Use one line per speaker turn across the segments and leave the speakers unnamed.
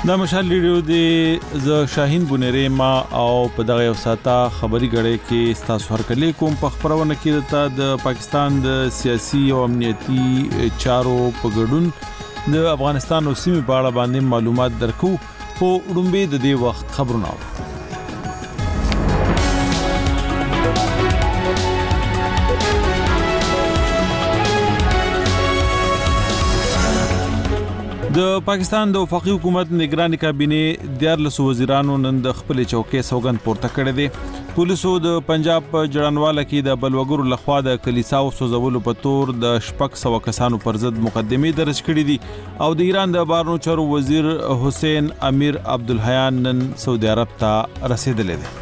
دا مشال ریډیو دی ز شاهین بونری ما او په دغه یو ساته خبري غړې کې تاسو هرکلی کوم په خبرونه کې د پاکستان د سیاسي او امنیتي چارو په ګډون د افغانستان او سیمې په اړه باندې معلومات درکو په وړاندې د دې وخت خبرونه د پاکستان د وفاقي حکومت نگراني کابینه 14 وزیرانو نن د خپل چوکۍ سوګند پورته کړې دي. پولیسو د پنجاب په جړانواله کې د بلوګرو لخوا د کلیساو سوځولو په تور د 600 کسانو پر ضد مقدمې درج کړې دي او د ایران د بهرنیو چارو وزیر حسین امیر عبدالحیان نن سعودي عرب ته رسیدلی دی.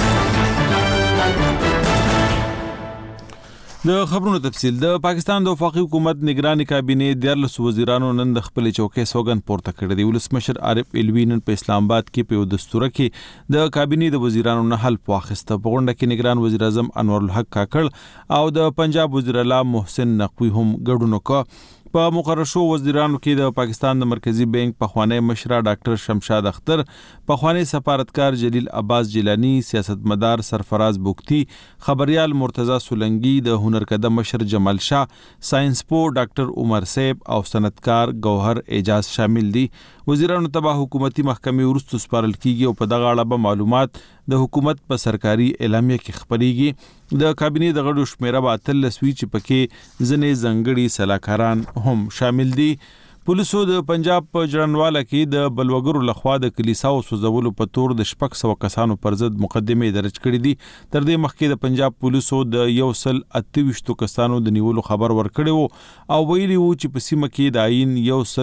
د خبرونو تفصیل د پاکستان د وفاقي حکومت نگراني کابینه 14 وزیرانو نن د خپل چوکۍ سوګند پورته کړې دي. ولسمشر عارف الوی نن په اسلام آباد کې په دستور کې د کابینه د وزیرانو نه حلف واخیسته. په غونډه کې نگران وزیر اعظم انور الحق کاکړ او د پنجاب وزیر اعلی محسن نقوی هم ګډون وکړ. په مقرر شو وزیرانو کې د پاکستان د مرکزی بانک پخوانی مشر ډاکټر شمشاد اختر، پخوانی سفارتکار جلیل عباس جیلانی، سیاستمدار سرفراز بوکتی، خبريال مرتضی سولنګي، د هنرکده مشر جمال شاه، ساينسپو ډاکټر عمر سیب او صنعتکار گوهر اعجاز شامل دي. وزیرانو ته حکومتي محکمې ورستو سپارل کیږي او په دغه اړه به معلومات د حکومت په سرکاري اعلامیه کې خبريږي. د کابینې د غړو شمیره به 13 وی چې پکې ځنې ځنګړي سلاکاران هم شامل دي. پولیسو د پنجاب په جړانواله کې د بلوګرو لخوا د کلیساو سوځولو په تور د 600 کسانو پر ضد مقدمې درج کړې دي. تر دې مخکې د پنجاب پولیسو د 128 کسانو د نیولو خبر ورکړی وو او ویلي وو چې په سیمه کې د آئین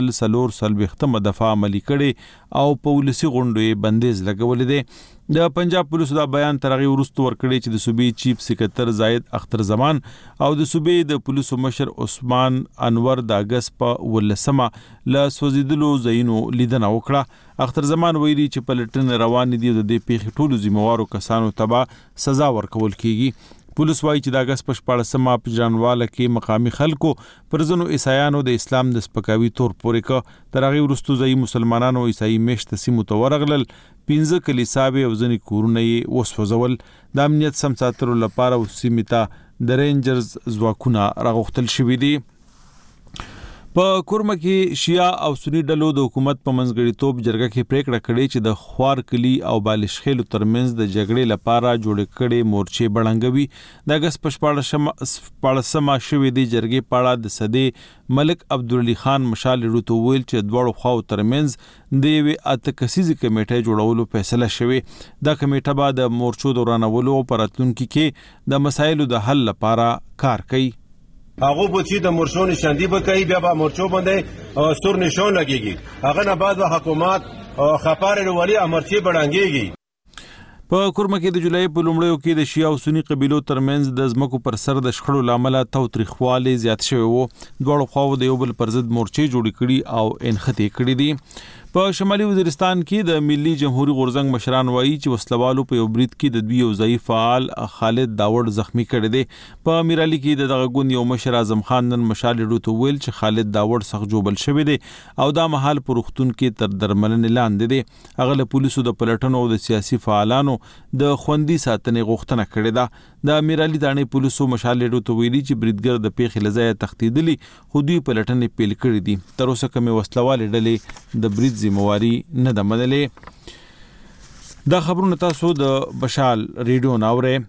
140 دفعه عملي کړي او په ولسی غونډو یې بندیز لګولې دي. د پنجاب پولیسو دا بیان ترغه ورستو ورکړي چې د صوبې چیف سکرټر زاید اختر زمان او د صوبې د پولیسو مشر عثمان انور د اگست په 18 ل سوزیدلو زینو لیدنه وکړه. اختر زمان ویلي چې پلټن روان دي د دې پیښې ټولو ذمہوارو کسانو ته سزا ورکول کیږي. پولیس وايي چې د اگست په 14 په جنواله کې مقامی خلکو پر ځنو عیسایانو د اسلام د سپکاوي تور پورې ک ترغه ورستو ځای مسلمانانو عیسائی میشت سیمو ته ورغلل. 15 کلیساوي او ځنی کورونه یې وسوځول. د امنیت سم ساتلو لپاره وسیمتا د رینجرز ځواکونه راغوښتل شوې دي. په کورمه کې شیعه او سنی ډلو د حکومت په منځګړیتوب جرګه کې پریکړه کړې چې د خوار کلی او بالشخیلو ترمنځ د جګړې لپاره جوړ کړي مورچې بړنګوي. د اگست په 14 شوې دی جرګې پاړه د صدې ملک عبدالعلی خان مشال ډوتو ویل چې دوړو خواو ترمنځ د یو اتکسیزي کمیټه جوړولو فیصله شوې. دا کمیټه به د مورچو دورانولو او پراتونکو کې د مسایلو د حل لپاره کار کوي.
هغه به چې د مورچو نشاندهي به کوي، بیا به مورچو باندې سور نشان لګیږي. هغه نه بعد به حکومت خپاره ولی امرچی بړنګيږي.
په کورمه کې د جولای په لومړیو کې د شیعه او سنی قبیلو ترمنځ د ځمکو پر سر د شخړو لامل توتریخواله زیات شوی وو. دوه خواو د یو بل پر ضد مورچې جوړې کړي او انخته کړي دي. په شمالي وزیرستان کې د ملي جمهوریت غورزنګ مشران وایي چې وسلوالو په یو برید کې د دوی یو ضعیف فعال خالد داوړ زخمی کړی دی. په امیرعلی کې د دغه ګوند یو مشر اعظم خان نن مشال ډوتو ویل چې خالد داوړ سخت جوبل شوی دی او دا مهال پر وختون کې تر درملنې لاندې دی. هغه له پولیسو د پلټنو او د سیاسي فعالانو د خوندي ساتنې غوښتنه کړې ده. د امیرعلی دانې پولیسو مشال ډوتو ویلي چې بریدګر د پیښې لځای تختیدلی خو دوی پلټنې پیل کړې دي. تر اوسه کومه وسلوال ډلې د برید ذمہواری نه ده منلې. دا خبرونه تاسو د بشال ریډیو ناوره.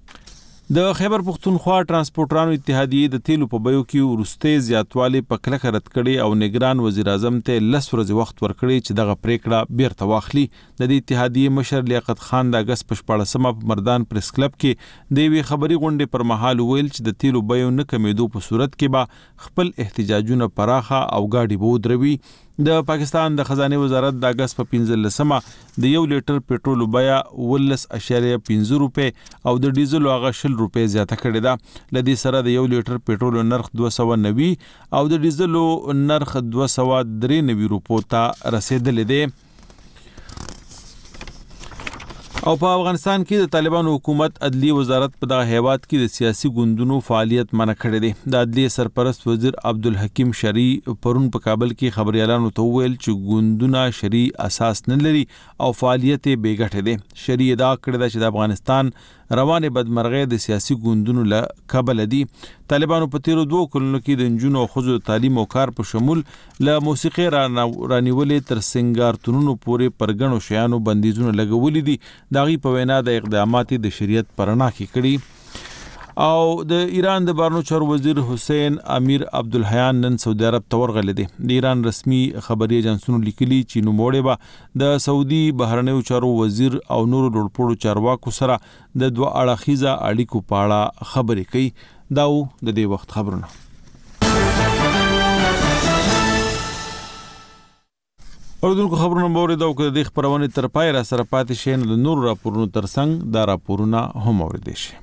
د خیبر پختونخوا ترانسپورټرانو اتحادیه د تیلو په بیو کې ورسته زیاتوالی په کلکه رد کړي او نگران وزیر اعظم ته 10 ورځې وخت ورکړي چې دغه پریکړه بیرته واخلي. د دې اتحادیه مشر لیاقت خان د اگست په 14 په مردان پریس کلب کې د وی خبري غونډې پر مهال ویل چې د تیلو بیو نه کمیدو په صورت کې به خپل احتجاجونه پراخه او گاډي بو دروي. د پاکستان د خزانه وزارت د اگست په 15 د 1 لیټر پټرول بیه 18.5 روپے او د ډیزل هغه 20 روپے زیاته کړې ده. لدې سره د 1 لیټر پټرول نرخ 290 او د ډیزل نرخ 293 روپو ته رسیدلې ده. او په افغانستان کې د طالبانو حکومت عدلی وزارت په دغه هیواد کې د سیاسي ګوندونو فعالیت منع کړی دی. د عدلی سرپرست وزیر عبدالحکیم شری پرون په کابل کې خبريالانو ته وویل چې ګوندونه شری اساس نه لري او فعالیت یې بې ګټه دی. شری ادعا کړې ده چې د افغانستان روانې بدمرغۍ د سیاسي ګوندونو له کبله دي. طالبانو په تیرو 2 کلونو کې د نجونو او ښځو تعلیم او کار په شمول له موسیقي رانیولې تر سنگارتونونو پورې پر ګڼو شیانو بندیزونه لګولي دي. داغي په وینا د اقدامات د شریعت پرنا کې کړي. او د ایران د بهرنیو چارو وزیر حسین امیر عبدالحیان نن سعودي عرب ته ورغلی دی. د ایران رسمي خبري ایجنسونو لیکلي چې نوموړی به د سعودي بهرنیو چارو وزیر او نورو لوړپوړو چارواکو سره د دوه اړخیزه اړیکو په اړه خبرې کوي. دا د دې وخت خبرونه. اوردونکو خبرونه باورې دا وکړه د خبرونه تر پای را سره پاتې شي نو د نور راپورونو ترڅنګ دا راپورونه هم اوریدل شي.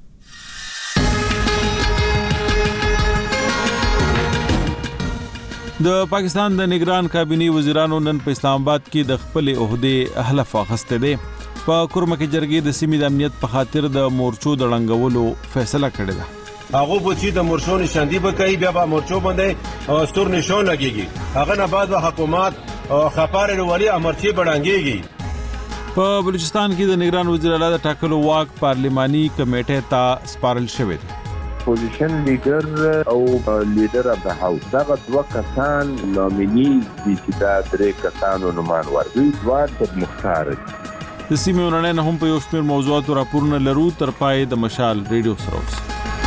د پاکستان د نگران کابینی وزیرانو نن په اسلام آباد کې د خپل عہده حلف اخیسته دي. په کورمه کې جرګې د سیمې د امنیت په خاطر د مورچو د ړنګولو فیصله کړې ده.
هغه په چې د مورچو نشاندهی به کوي بیا به مورچو باندې ستور نشان لګيږي. هغه نه بعد حکومت خبر وروړي امرچی بڑانګيږي.
په بلوچستان کې د نگران وزیر اعلی د ټاکلو واک پارلیماني کمیټې ته سپارل شوی دی.
پوزیشن لیډر او لیډر اف د هاوس دا دوه کسان نومینی دي چې دا درې کسانو نومان ورغوي دوه د مختار دي.
د سیمې ورننه هم په یو شمېر موضوعاتو راپورونه لرو تر پای د مشال ریډیو سره اوس.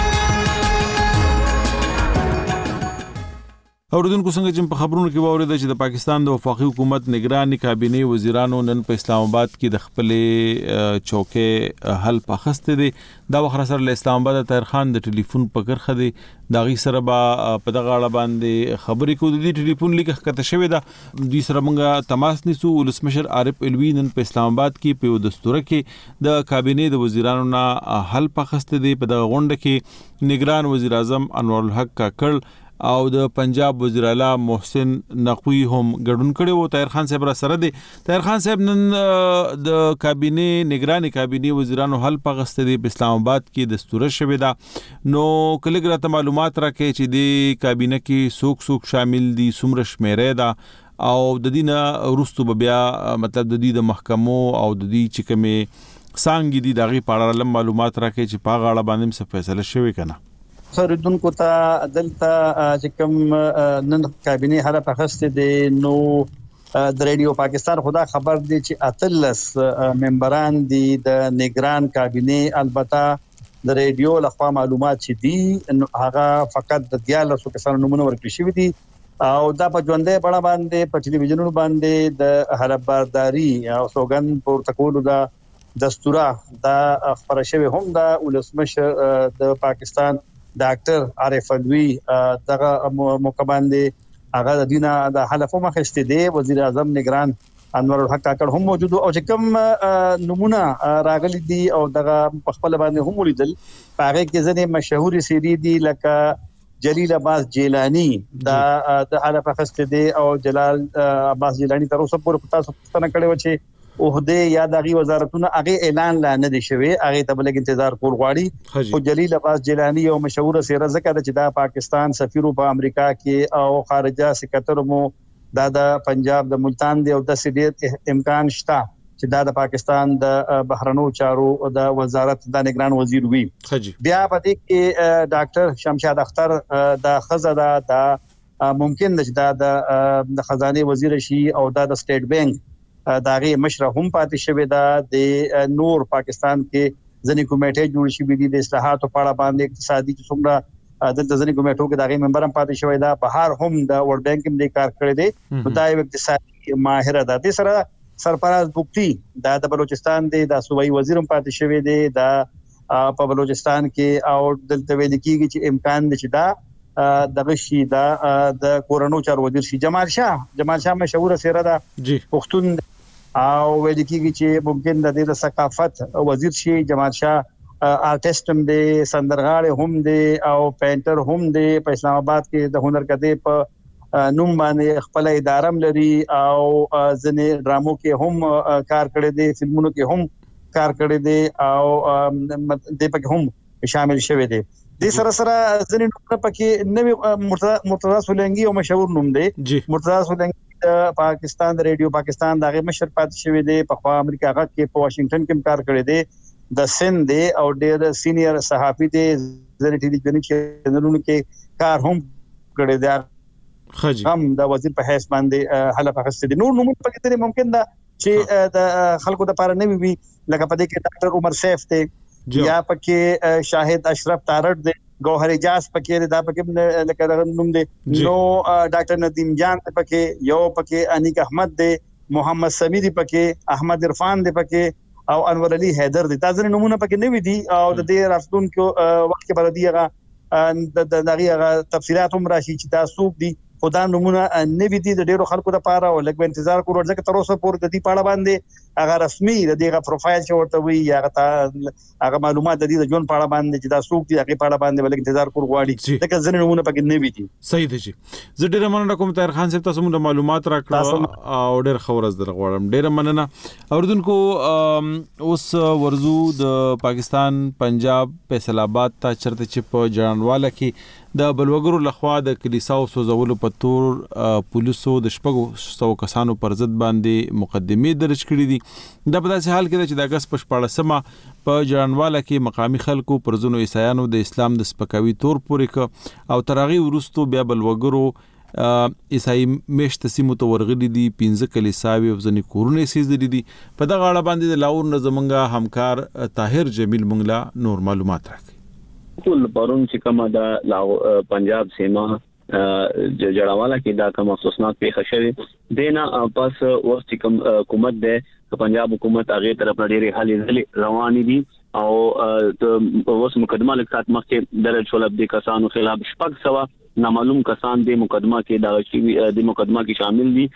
اوردونکو څنګه چې په خبرونو کې واورید چې د پاکستان د وفاقي حکومت نگرانی کابینه وزیرانو نن په اسلام آباد کې د خپل چوکې حل پخسته دي. دا وخت سره له اسلام آباد طاهر خان د ټلیفون پکړ خدي داغي سره په دغه اړه باندې خبرې کوي. د ټلیفون لیک کته شوی دا د سره مونږه تماس نیسو. ولسمشر عارف الوی نن په اسلام آباد کې په دستور کې د کابینه د وزیرانو نه حل پخسته دي. په دغه غونډه کې نگران وزیر اعظم انور الحق کاکړ او د پنجاب وزیر اعلی محسن نقوی هم ګډون کړي وو. طاهر خان صاحب را سره دي. طاهر خان صاحب نن د کابینه نگرانی کابینه وزیرانو حل پغسته دي په اسلام آباد کې دستور شوی دا. نو کله ګرته معلومات راکې چې د کابینه کې څوک شامل دي څومره شمیره ده او د دینه وروستو بیا مطلب د دې د محکمو او د دې چې کومه څنګه دي دغه په اړه معلومات راکې چې په غاړه باندې څه فیصله شوی کنه.
خریدونکو ته دلته چې کوم نن کابینه حاله پخسته دي نو د ریډیو پاکستان خدا خبر دي چې اتلس ممبران دي د نگران کابینه. البته د ریډیو لخوا معلومات چې دي هغه فقط د 14 کسانو نومونه ورکړي شوی دي او دا په ژوندې بڼه باندې په ټلویزیونونو باندې د حربارداري او سوګن پورتکولو دا دستوره دا خبره شوی هم د ولسمشر د پاکستان ډاکټر عارف الوی دغه موقع باندې هغه د دینه د حلفو مخسته دی. وزیر اعظم نگران انور الحق کاکړ هم موجود او چې کوم نمونه راغلي دي او دغه په خپل باندې هم ولیدل. هغه کې ځنې مشهور سری دي لکه جلیل عباس جیلانی د حلف مخسته دی او جلال عباس جیلانی تر اوسه پورې پتا څه نه کړي و چې عہده یا دغه وزارتونه هغه اعلان لا نه دي شوی. هغه ته بلګ انتظار کول غواړي. او جلیل عباس جیلانی یو مشهور سیره ذکر چې دا پاکستان سفیر په امریکا کې او خارجه سکرټر مو د پنجاب د ملتان دی او د سیډ امکان شته چې د پاکستان د بهرنیو چارو د وزارت د نگران وزیر وي. بیا پدې کې ډاکټر شمشاد اختر د خزاده د ممکن د خزانه وزیر شي او د سټیټ بانک داغه مشره هم پاتې شوی دا. د نور پاکستان کې ځنې کمیټې جوړ شوې دي د اصلاحاتو په اړه باندې اقتصادي څومره د ځنې کمیټو کې داغه ممبر هم پاتې شوی دا. بهر هم د ورلد بانک هم د کار کړی دی. نو دا یو اقتصادي ماهر ده. د سره سرفراز بوکتی د بلوچستان د صوبایي وزیر هم پاتې شوی دی د په بلوچستان کې او دلته ویل کېږي چې امکان دی چې دا دغه شي د کورونو چارو وزیر شي. جمال شاه مشهور سیره ده پښتون او ویل کېږي چې ممکن د دې ثقافت وزیر شي. جمال شاه آرټیست هم دی سندرغاړی هم دی او پینټر هم دی. په اسلام آباد کې د هنر کده په نوم باندې خپل اداره لري او ځنې ډرامو کې هم کار کړی دی فلمونو کې هم کار کړی دی او د پکې هم شامل شوی دی. د سره ځینې نومونه پکې نوې مرتضی سولنګي او مشهور نوم دی. مرتضی سولنګي د پاکستان د ریډیو پاکستان دغه مشر پاتې شوی دی. په خوا امریکا کې په واشنگټن کې کار کړی دی. د سند دی او ډېر سینیئر صحافي دی. ځینې ټلویزیوني چینلونو کې کار هم کړی دی. هم د وزیر په حیث باندې حلف اخیستی دي. نور نومونه پکې ممکن ده چې د خلکو لپاره نوي وي، لکه په دې کې ډاکټر عمر سیف دی یا پکې شاهد اشرف تارړ دی، گوهر اجاز پکې دا پکې لکه نوم دی، نو ډاکټر ندیم جان پکې، یو پکې انیک احمد دی، محمد سمی دی پکې، احمد عرفان دی پکې او انور علي حیدر دی. دا ځینې نومونه پکې نوي دي او د دې راتلونکو وخت کې به د دغه تفصیلات هم راشي چې دا څوک دي. خدا نمونه نوی دي د ډیرو خلکو لپاره او لږ انتظار کوو ځکه تر اوسه پورې د دې پاړه باندې هغه رسمي د دې پروفایل چې ورته وي یا هغه معلومات د دې د جون پاړه باندې چې دا څوک دي هغه پاړه باندې ولې انتظار کوو غواړي ځکه ځینې نمونه پکې نوی دي.
صحیح دی. زه ډیر مننه کوم طاهر خان صاحب، تاسو موږ معلومات راکړو او ډیر خبرز در غواړم. ډیر مننه. اوردونکو اوس ورزو د پاکستان پنجاب فیصل آباد ته چرته چې په جانواله کې د بلوګرو لخوا د کلیساو سوزولو په تور پولیسو د 600 کسانو پر ضد باندې مقدمه درج کړې دي. دا په داسې حال کې چې د اگست په 14مه په جانواله کې مقامی خلکو پر ځینو عیسایانو د اسلام د سپکاوي تور پورې ک او ترغي ورستو بیا بلوګرو عیسائی مشت سیمو ته ورغلي دي. 15 کلیساوي او ځنې کورونه سیزلي دي. په دغه اړه باندې د لاهور نه زمونږ همکار طاهر جمیل مونږ نور معلومات راکړي.
ټول پرون چې کومه د پنجاب سیمه جړاواله کې دا کوم افسوسناک پیښه شوه دینا پس اوس چې کوم حکومت ده پنجاب حکومت هغه طرف لري حالې روانې دي او اوس مقدمه لکات مخکې درج شول د کسانو خلاف 600 نامعلوم کسان د مقدمه کې د مقدمه کې شامل دي.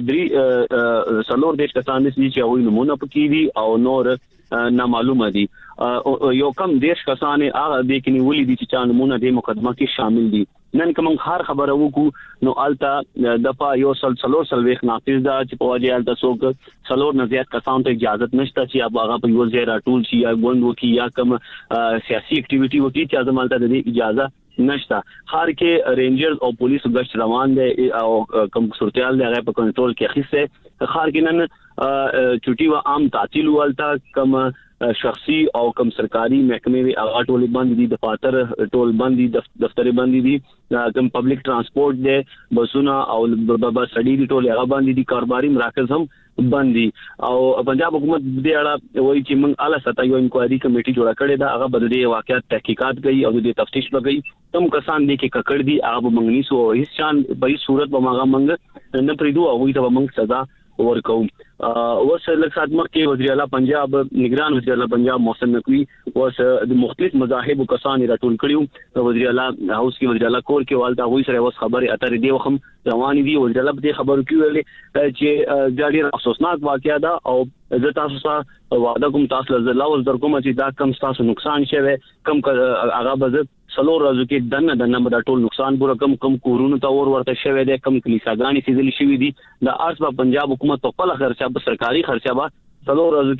درې سلور دیش کسان دي چې وایي نمونه پکې دي او نور نامعلومه دي. یو کم دیش کسانه هغه د کې نیولې دي چې چا نمونه د مقدمه کې شامل دي. نن کوم هر خبره وکړو نو التا دفعه یو سلور سلويخ ناقص دا چې په وجه التا څوک سلور نه زیات کسان ته اجازه نشته چې هغه په یو ځای راټول شي یا غوند وکي یا کوم سیاسي اکټیویټي وکي چې ازمال ته د اجازه نشته. خار کې رینجرز او پولیس گشت روان دي او کوم صورتحال دی هغه په کنټرول کې اخیسته. خار کې نن چټي و عام تعطیل ولتا کوم شخصي او کوم سرکاري محکمې وی هغه ټول باندې دي، دفاتر ټول باندې دفتر باندې دي، کوم پبلک ترانسپورت دی، بسونه او بس اډې دي ټول هغه باندې دي، کاروباري مراکز هم باندې. او پنجاب حکومت دې اړه وایي چې موږ اعلی سطح یو انکوایري کمیټي جوړه کړې ده، هغه به د واقعیت تحقیقات کوي او د تفتیش وکړي. کوم کسان دي کې ککړ دي هغه به موږ نیسو، هیڅ شان په صورت به موږ نه پریدو او هغه ته موږ سزا ورکو. اوس لږ سات مخکې وزیر اعلی پنجاب نگران وزیر اعلی پنجاب محسن نقوی اوس د مختلف مذاهب کسان راټول کړیو. وزیر اعلی هاوس کې وزیر اعلی کور کې والدا وایي سره اوس خبره اترې دی وخم روانې دي. وزیر اعلی په خبرو کې ویلي چې ډېر افسوسناک واقعیا ده او زه تاسو سره وعده کوم تاسو له الله اوس در کوم چې دا کم تاسو نقصان شوه کم هغه به سلور ورځو کې دنه د ټول نقصان پورا کم کورونو ته ورته شوه دي، کم کلیساګانی سیزل شوې دي. د ارسبا پنجاب حکومت په خپل خرچه په سرکاري خرچه با سلور ورځو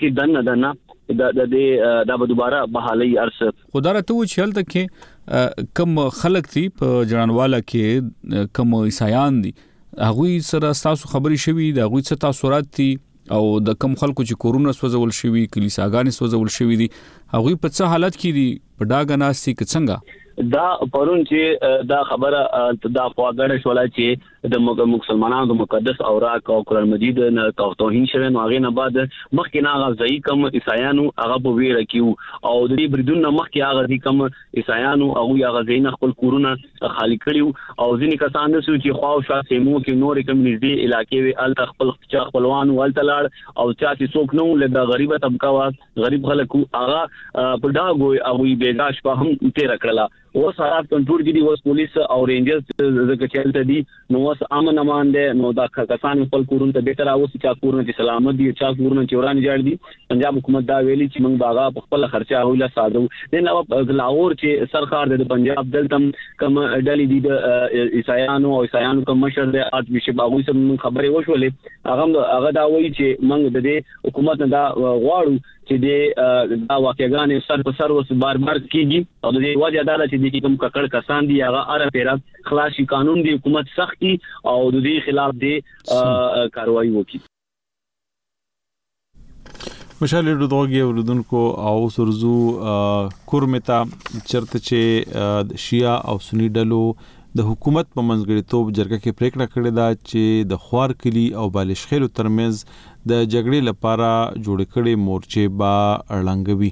کې دنه د دوباره بحالي ارس
خدای ته و چل تک کم خلک دي په جړانواله کې کم عیسایان دي هغه سره تاسو خبري شوي د هغه څه تاثیرات دي او د کم خلکو چې کورونه سوځول شوي کلیساګانی سوځول شوي دي هغه په څه حالت کې دي په ډاګه ناسي کې څنګه
دا پرون چې دا خبره دا خواګړ شولا چې د مسلمانانو د مقدس اوراق او قرآن مجید نه توهین شوه نو هغه نه بعد مخکې نه غزای کم عیسایانو هغه په ویره کیو او د دې بریدون نه مخکې هغه دي کم عیسایانو او هغه زین خپل کورونه خالی کړیو او ځینې کسان د سوچي خو شا سیمو کې نور کم نږدې علاقې وی ال خپل خپلوان ول تلاړ او چا چې څوک نو له غریبه طبقه وا غریب خلکو هغه په داګوي او بیګاش په هم تیر کړلا. اوس حالات کنټرول دي، اوس پولیس او رینجرز زکه چلته دي نو اوس امن امان دي نو دا کسان خپل کورونه ته به تر اوس چې کورونه چې سلامت دي چا کورونه چوران جوړ دي. پنجاب حکومت دا ویلي چې موږ باغه په خپل خرچه هوله ساده نه نو لاهور چې سرکار د پنجاب دلتم کم ډلې دي د عیسایانو او عیسایانو کوم مشر د ارت بشپ هغه سم خبرې وشولې هغه دا وایي چې موږ د حکومت نه دا غواړو چې د واقعګان سر په سر وس بار کیږي او د دې وجه دا چې د کوم ککړ کسان دي هغه اره پیرا خلاصي قانون دی حکومت سختي او د دې خلاف دی کاروایی وکړي.
مشال ردوږي وردونکو او سرزو کورمتا چرته چې شیعه او سنی ډلو د حکومت په منځګړیتوب جرګه کې پریکړه کړې ده چې د خوار کلی او بالشخیلو ترمنځ د جګړې لپاره جوړ کړي مورچې با اړلنګوي.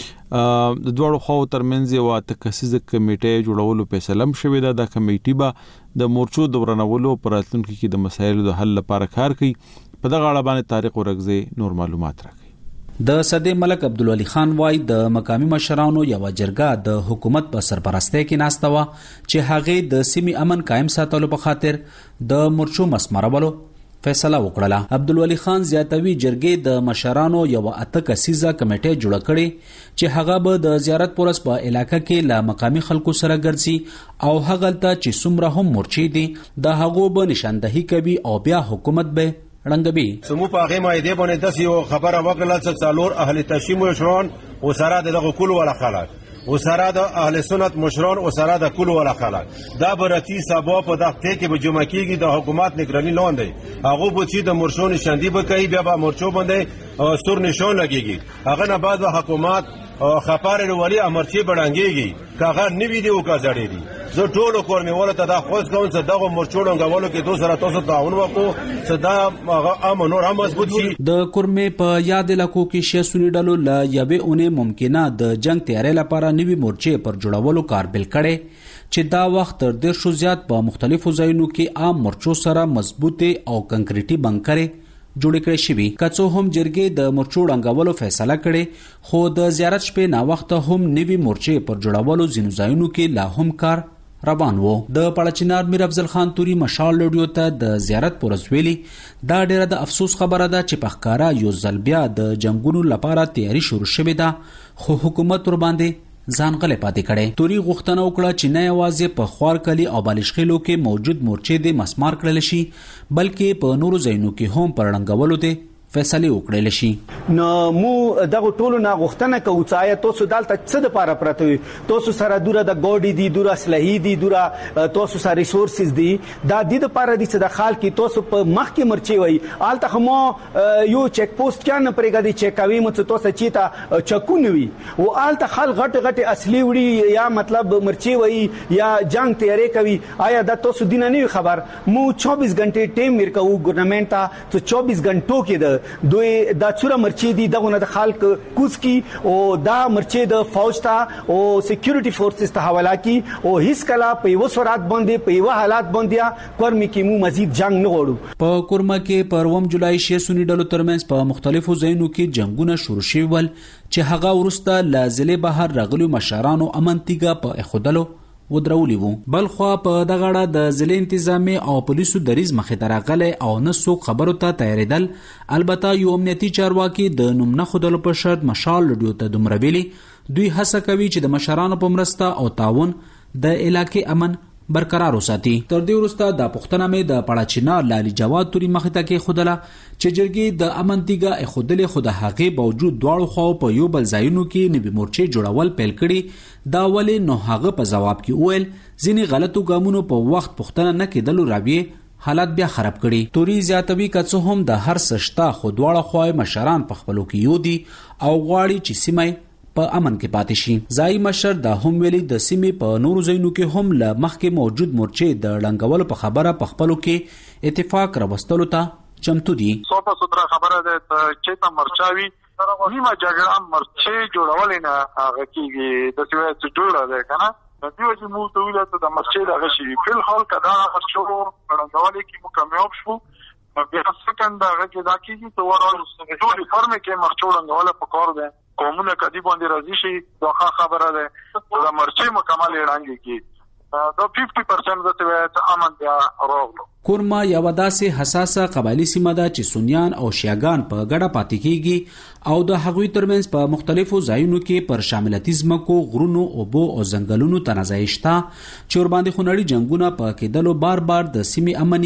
د دوړو خو ترمنځ یو تکسیز کمیټه جوړولو فیصله شوې ده. د کمیټې با د مورچو د ورنولو پر راتلونکو کې د مسایلو د حل لپاره کار کوي. په دغه اړه باندې طارق ورغزي نور معلومات راکړي.
د صدې ملک عبدالولي خان وای د مقامی مشرانو یو جرګه د حکومت په سرپرستی کې ناسته و چې هغه د سیمې امن قائم ساتلو په خاطر د مورچو مسمرولو فیصله وکړه. عبدالولي خان زیاتوي جرګې د مشرانو یو کسیزه کمیټه جوړ کړي چې هغه به د زیارت پورس په علاقې کې لا مقامی خلکو سره ګرځي او هغه ته چې څومره هم مورچې دي د هغو به نشاندهي کوي او بیا حکومت به رنګبي.
سمو په هغه مایده باندې د یو خبره وکړه چې څلور اهل تشیع مشران او سره دغه کول ولا خلک او سره د اهل سنت مشران او سره د کول ولا خلک دا برتی سبا په دغه کې به جمع کیږي د حکومت نگرانی لاندې هغه به چې د مرشو نشاندهي وکړي بیا به مرچو باندې سور نشان لګيږي هغه نه بعد حکومت خبر ولی امرچی بڑانګيږي کاغه نوی دی او کا زړې دي. زه ټولو کورنیوالو ته دا خوښ کوم چې دغه مرچوړنګولو کې دوسره تاسو تعاون وکړو چې دا هغه امن نور هم مضبوط شي. د
کورمې په یاد علاقو کې شیعه سنی ډلو لا یوې اونې ممکنه د جنگ تیاری لپاره نوی مورچې پر جوړولو کار بل کړي چې دا وخت تر ډیر شو زیات په مختلفو ځایونو کې عام مرچو سره مضبوطه او کنکریټي بنکرې جوړ کړی شوی. کڅو هم جرګې د مورچو ډنګولو فیصله کړي خو د زیارت شپې نا وخت هم نوی مورچې پر جوړولو ځینو ځایونو کې لا هم کار روان وو. د پړچینار میر افضل خان توري مشال لډیو ته د زیارت پورس ویلي دا ډیره د افسوس خبره ده چې په ښکارا یو ځل بیا د جنگونو لپاره تیاری شروع شوې ده خو حکومت ور باندې ځان غلې پاتې کړي. توري غوښتنه وکړه چې نه یوازې په خوار کلی او بالشخیلو کې موجود مورچې د مسمار کړل شي بلکې په نورو ځایونو کې هم پرړنګولو ته فیصله وکړل شي.
نو مو دغه ټولو نه غوښتنه کوو چې آیا تاسو دلته څه د پاره پراته وي تاسو سره دوره د ګوډي دي دوره اصلحي دي دوره تاسو سره ریسورسز دي دا د دې لپاره دي چې د خال کې تاسو په مخ کې مرچي وي آلته مو یو چک پوسټ کې نه پرېګا دي چک کوي مو تاسو چیتا چکونه وي او آلته خال غټ اصلي وړي یا مطلب مرچي وي یا جنگ تیاری کوي آیا دا تاسو دینه نه خبر مو 24 غنټه ټیم ورکو ګورنمنت ته 24 غنټو کې دوی دا څوره مرچي دي دغه د خلک کوس کی او دا مرچي د فوج ته او سکیورټي فورسز ته حواله کی او هیڅ کلا په یو سرعت باندې په یو حالات باندې کورمي کې مو مزید جنگ نه غواړو. په
کورما کې پر 1 جولای شیعه سنی ډلو ترمنځ په مختلفو ځایونو کې جنگونه شروع شوي ول چې هغه ورسته لازلې بهر راغلو مشرانو امنتیګه په اخودلو ودرولي وو. بلخوا په دغه اړه د ضلع انتظامی او پولیسو دریز مخې ته راغلي او نه څوک خبرو ته تیاریدل. البته یو امنیتي چارواکي د نوم نه خودلو په شرط مشال لډیو ته دومره ویلي دوی هڅه کوي چې د مشرانو په مرسته او تعاون د علاقې امن برقرار وساتي. تر دې وروسته د پښتنه مې د پړچینار لالي جواد توري مخې ته کې خودله چې جرګې د امنتیګه خودلې خود هغه باوجود دواړو خو په یو بل ځایونو کې نوی مورچې جوړول پیل کړي. دا ولې نو هغه په جواب کې ویل ځینې غلطو ګامونو په وخت پښتنه نه کېدلو راوي حالات بیا خراب کړي. توري زیاتوي کڅو هم د هر سشتا خو دواړه خوای مشران په خپلو کې یو دي او غواړي چې سیمه په امن کې پاتې شي. ځای مشر دا هم ویلي د سیمې په نورو ځایونو کې هم له مخکې موجود مورچې د ړنګولو په خبره په خپلو کې اتفاق راوستلو ته چمتو دي.
صوفه سوتره خبره ده چې تا مرچاوي نیمه جګړه مرچې جوړول نه هغه کېږي د څه څه جوړه ده کنه د دې چې مو ته ویل ته د مرچې دغه شي په حال کدا مرچو ړنګول کې مو کامیاب شو بیا سکند هغه کې دا کېږي ته ورول ټول فرم کې مرچو ړنګول په کار ده قومونه کدی باندې راضي شي دا خبره ده د مرچې مکمل اړانګي کې دا 50% د ته امن بیا راغلو.
کورما یو داسې حساسه قبایلی سیمه ده چې سنیان او شیعاګان په ګډه پاتې کیږي او د هغوی ترمنځ په مختلفو ځایونو کې پر شاملتي ځمکو غرونو اوبو او ځنګلونو تنازع شته چې ور باندې خونړي جنگونه په کېدلو بار بار د سیمې امنیت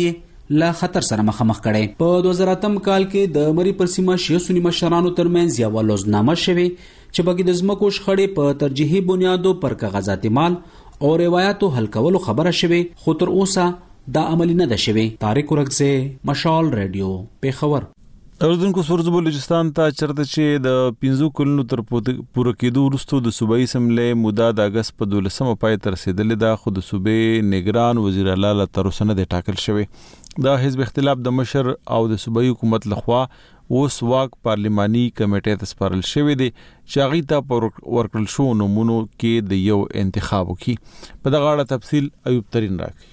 له خطر سره مخامخ کړي. په 2008 کال کې د مری پر سیمه شیعه سنی مشرانو ترمنځ یو لوزنامه شوه چې پکې د ځمکو شخړې په ترجیحي بنیادو پر کاغذاتي مال او روایتو حل کولو خبره شوه، خو تر اوسه دا عملی نه ده شوه. طارق ورکزه، مشال رادیو، پیښور.
اردوونکو سورز بلوچستان ته چرته چې د 15 کلونو تر پوره کېدو وروسته د صوبایي اسمبلی موده د اگست په 12مه پای ته رسیدلې ده، خو د صوبې نگران وزیر اعلی له تر اوسه نه دی ټاکل شوی. د حزب اختلاف د مشر او د صوبایي حکومت لخوا اوس واک پارلیماني کمیټې ته سپارل شوی دی چې هغې ته ورکړل شو نومونو کې د یو انتخاب وکړي. په دغه اړه تفصیل ایوب ترین راکړي.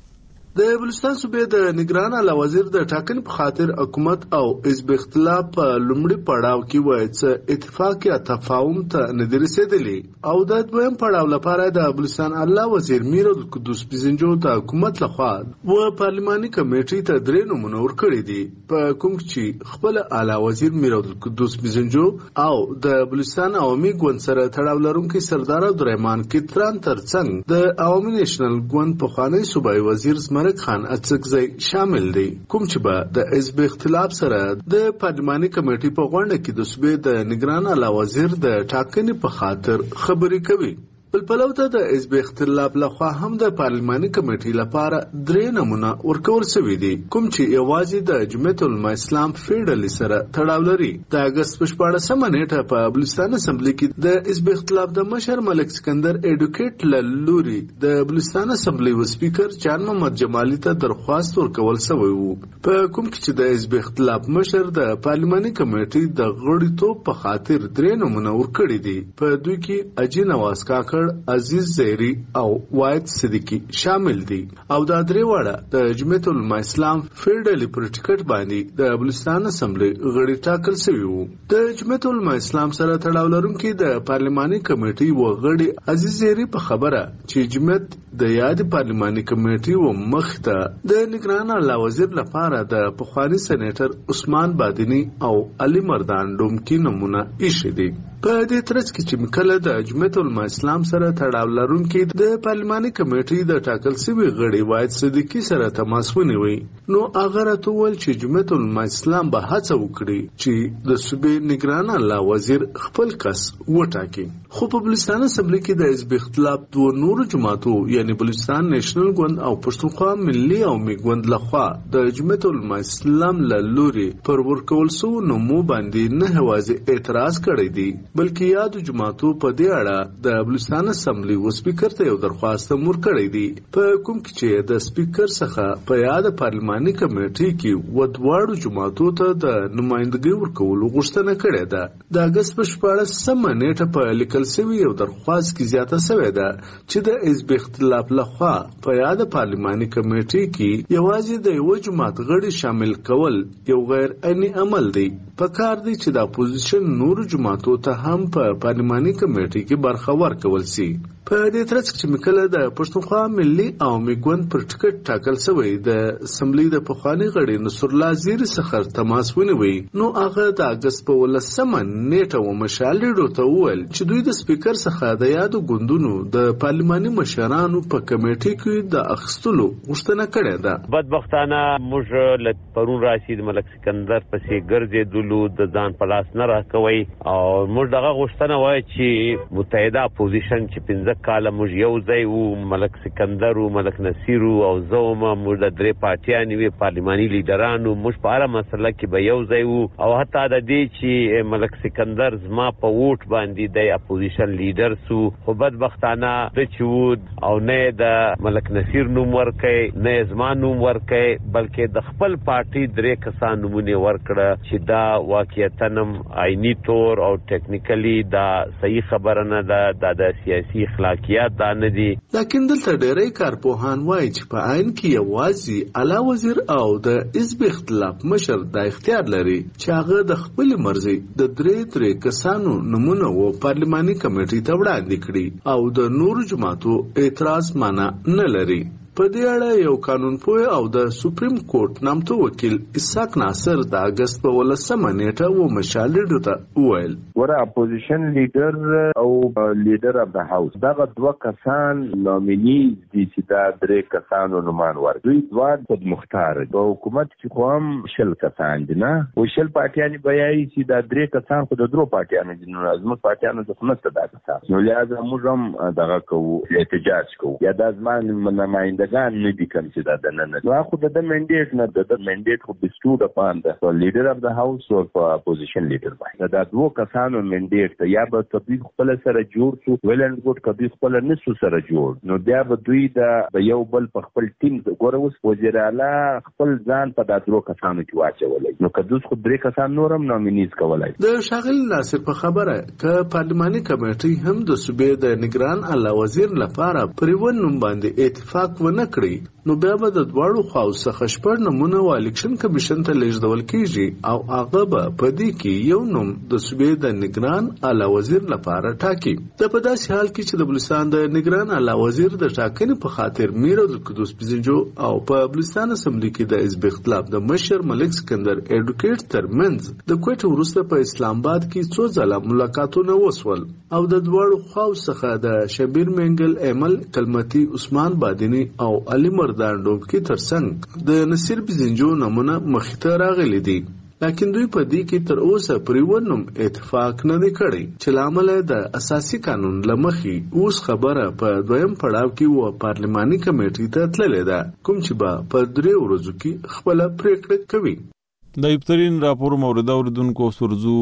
د بلوچستان صوبې د نگران اعلی وزیر د ټاکنې په خاطر حکومت او حزب اختلاف په لومړي پړاو کې وایي چې اتفاق یا تفاهم ته نه دي رسېدلي او د دویم پړاو لپاره د بلوچستان اعلی وزیر میر القدوس بزنجو د حکومت لخوا و پارلماني کمیټې ته 3 نومونه ورکړي دي، په کوم چې خپل اعلی وزیر میر القدوس بزنجو او د بلوچستان عوامي ګوند سره تړاو لرونکي سردار عبدالرحمن کتران ترڅنګ د عوامي نیشنل ګوند پخوانی صوبایي وزیر مرک خان اڅکزی شامل دي، کوم چې به د حزب اختلاف سره د پارلماني کمیټې په غونډه کې د صوبې د نگران اعلی وزیر د ټاکنې په خاطر خبرې کوي. بل پلو ته د حزب اختلاف لخوا هم د پارلماني کمیټې لپاره 3 نمونه ورکول شوي دي، کوم چې یوازې د جمعیت العلماء اسلام فیډرالي سره تړاو لري. د اگست په 14مه نیټه په بلوچستان اسمبلی کې د حزب اختلاف د مشر ملک سکندر ایډوکیټ لوري د بلوچستان اسمبلی و سپیکر جان محمد جمالي ته درخواست ورکول شوی وو، په کوم کې چې د حزب اختلاف مشر د پارلماني کمیټې د غړیتوب په خاطر 3 نمونه ورکړي دي. په دوی کې اجي نواز کاکړ، عزیز زیری او واحد صدیقی شامل دي او دا 3 واړه د جمعیت العلماء اسلام فیډرالي پر ټیکټ باندې د بلوچستان اسمبلی غړي ټاکل شوی وو. د جمعیت العلماء اسلام سره تړاو لرونکي د پارلماني کمیټې و غړي عزیز زیری په خبره چې جمعیت د یاد پارلماني کمیټې و مخ ته د نگران اعلی وزیر لپاره د پخوانی سېنیټر عثمان بادینی او علي مردان ډومکی نمونه ایښي دي. په دې ترڅ کې چې مکله د جمعیت العلماء اسلام سره تړاو لرونکي د پارلماني کمیټې د ټاکل شوي غړي واحد صدیقی سره تماس ونیوي، نو هغه راته وویل چې جمعیت العلماء اسلام به هڅه وکړي چې د صوبې نگران اعلی وزیر خپل کس وټاکي. خو په بلوچستان اسمبلی کې د حزب اختلاف 2 نورو جماعتو یعنی بلوچستان نیشنل ګوند او پښتونخوا ملي عوامي ګوند لخوا د جمعیت العلماء اسلام له لوري پر ورکول شوو نومو باندې نه یوازې اعتراض کړی دی بلکې یادو جماعتو په دې اړه د بلوچستان اسمبلی و سپیکر ته یو درخواست مور کړی دی، په کوم کې چې د سپیکر څخه په یاد پارلماني کمیټې کې و دواړو جماعتو ته د نمائندګۍ ورکولو غوښتنه کړې ده. د اگست په 14مه نیټه په لیکل شوي یو درخواست کې زیاته شوې ده چې د حزب اختلاف لخوا په یاد پارلماني کمیټې کې یوازې د یو جماعت غړي شامل کول یو غیر عیني عمل دی. پکار دی چې د اپوزیشن نورو جماعتو ته هم په پارلماني کمیټې کې برخه ورکول شي. په دې ترڅ کې چې مکله د پښتونخوا ملي عوامي ګوند پر ټیکټ ټاکل شوی د اسمبلی د پخوانی غړي نصر الله زیری څخه تماس ونیوي، نو هغه د اگست په 18مه نیټه و مشال ریډیو ته وویل چې دوی د سپیکر څخه د یادو ګوندونو د پارلماني مشرانو په کمیټې کې د اخستلو غوښتنه کړې ده.
بدبختانه موږ له پرون راشد ملک سکندر پسې ګرځېدلو د ځان په لاس نه راکوي او موږ دغه غوښتنه وایي چې متحده اپوزیشن چې 15 کاله موږ یو ځای وو، ملک سکندر او ملک نصیر او زوما موږ د 3 پارټیانې وی پارلماني لیډرانو موږ په اړه مسله کې به یو ځای وو او حتی د دې چې ملک سکندر زما په ووټ باندې د اپوزیشن لیډر سو، خو بدبختانه د چود او نه د ملک نصیر نوم ورکړي نه زما نوم ورکړي بلکې د خپل پارټي 3 کسان نومونه ورکړه چې دا واقعیتنم عیني تور او ټیکنیکلی دا صحیح خبره نه ده، د سیاسي اخلاقیات دا نه دي.
لکه دلته ډېری کارپوهان وایي چې په عین کې یوازې اعلی وزیر او د حزب اختلاف مشر د اختیار لري چې هغه د خپل مرزي د 3 کسانو نمونه و پارلماني کمیټې ته وړاندې کړي او د نورو جماعتو اعتراض معنا نه لري. په دې اړه یو قانونپوه او د سپریم کورټ نامتو وکیل اسحاق ناصر د اگست په 18 نیټه و مشالډو ته وویل
ور اپوزیشن لیډر او لیډر اف د هاوس دا دوه کسان نومینیز دي چې دا درې کسانو نومان ور دوی دوه خود مختار د حکومت چې قوم شل کسان دي نه او شل پارټیان بیاي چې دا درې کسان خو د درو پارټیانو دي نو لازم پارټیانو څخه نه دا کسان نو لازم موږ هم دغه کوو احتجاج کوو یا د ځمان نمائندگان نه دي کوم چې دا نه نو خو د منډیټ نه د منډیټ خو بستود اپان د لیډر اف د هاوس او اپوزیشن لیډر باندې دا دوه کسانو منډیټ یا به تطبیق خپل سره جوړ شو ویلند ګوت کبي خپل نسو سره جوړ نو بیا به دوی د یو بل په خپل ټیم ګوره اوس وزیر اعلی خپل ځان په د دوه کسانو کې واچولای نو کدوس خو درې کسان نورم نومینیز کولای
د شاغل ناصر په خبره ک پارلماني کمیټې هم د صوبې د نگران اعلی وزیر لپاره پریون نوم باندې اتفاق ونه کړی نو بیا به د دواړو خواو څخه شپږ نمونه و الیکشن کمیشن ته لیږدول کیږي او هغه به په دې کې یو نوم د صوبې د نگران اعلی وزیر لپاره ټاکي د په داسې حال کې چې د بلوچستان د نگران اعلی وزیر د ټاکنې په خاطر میر عبدالقدوس پزنجو او په بلوچستان اسمبلی کې د حزب اختلاف د مشر ملک سکندر ایډوکیټ ترمنځ د کوټې وروسته په اسلام آباد کې څو ځله ملاقاتونه وسول او د دواړو خواو څخه د شبیر منګل ایمل کلمتي عثمان بادینی او علي مردان کې ترڅنګ د نصیر بزنجو نمونه مخته راغلي دي لکه دوی په دې کې تر اوسه پریونم اتفاق نه دی کړی چې لامل د اساسي قانون لمخي اوس خبره په دویم پړاو کې و پارلماني کمیټې ته تللې ده کوم چې په 3 ورځو کې خپل پریکړه کوي
د یبترین راپور مورده اوردونکو سرزو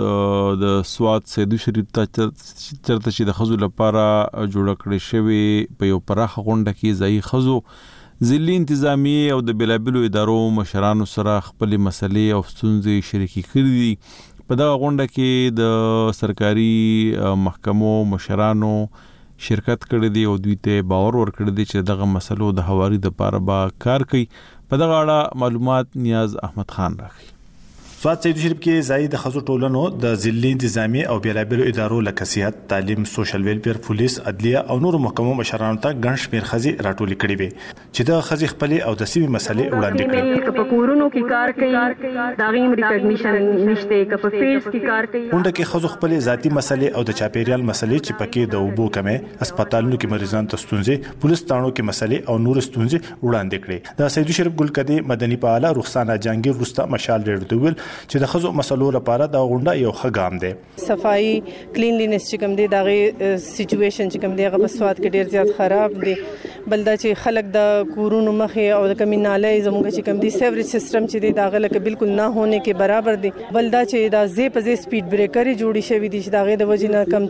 د سواد سیدو شریف ته چرته چې د خزو لپاره جوړ کړی شوی په یو پراخه غونډه کې ځای خزو ځلي انتظامی او د بلابلو ادارو مشرانو سره خپل مسلې او ستونزې شریکي کړې دي په دغه غونډه کې د سرکاري محکمو مشرانو شرکت کړی دی او دوی ته باور ورکړی دی چې دغه مسلو د حواري د لپاره به کار کوي په دغه اړه معلومات نیاز احمد خان راکړي
سواد سیدو شریف کې ځای د خزو ټولنو د ځلي انتظامی او بیلابلو ادارو لکه صحت تعلیم سوشل ویلفیر پولیس عدلیه او نور محکمو مشرانو ته ګڼ شمېر خزي راټولې کړې وي چې د خزي خپل او د سیمې مسلې وړاندې کړي
په کورونو کې کار کوي دا غیم ریکګنیشن نشته کپ فیس کې کار کوي
غونډه کې خزو خپل ذاتی مسلې او د چاپیریال مسلې چې پکې د اوبو کمې هسپتالونو کې مریضان ته ستونزې پولیس تانو کې مسلې او نور ستونزې وړاندې کړي د سیدو شریف ګلکدي مدني فعال رخصانه جهانگیر رستا مشال ډېر چې د خزو مسلو لپاره دا غونډه یو ښه ګام دی
صفائی کلینلینس چې کوم دی دغه سچويشن چې کوم دی هغه په سواد کې ډیر زیات خراب دی بلدا چې خلک د کورونو مخه او د کمینالي زموږ چې کوم دی سیوریج سیستم چې دی داغه لکه بالکل نه هونه کې برابر دی بلدا چې دا زی په زی سپیډ بریکر جوړی شوی دی چې داغه د وجې نه کم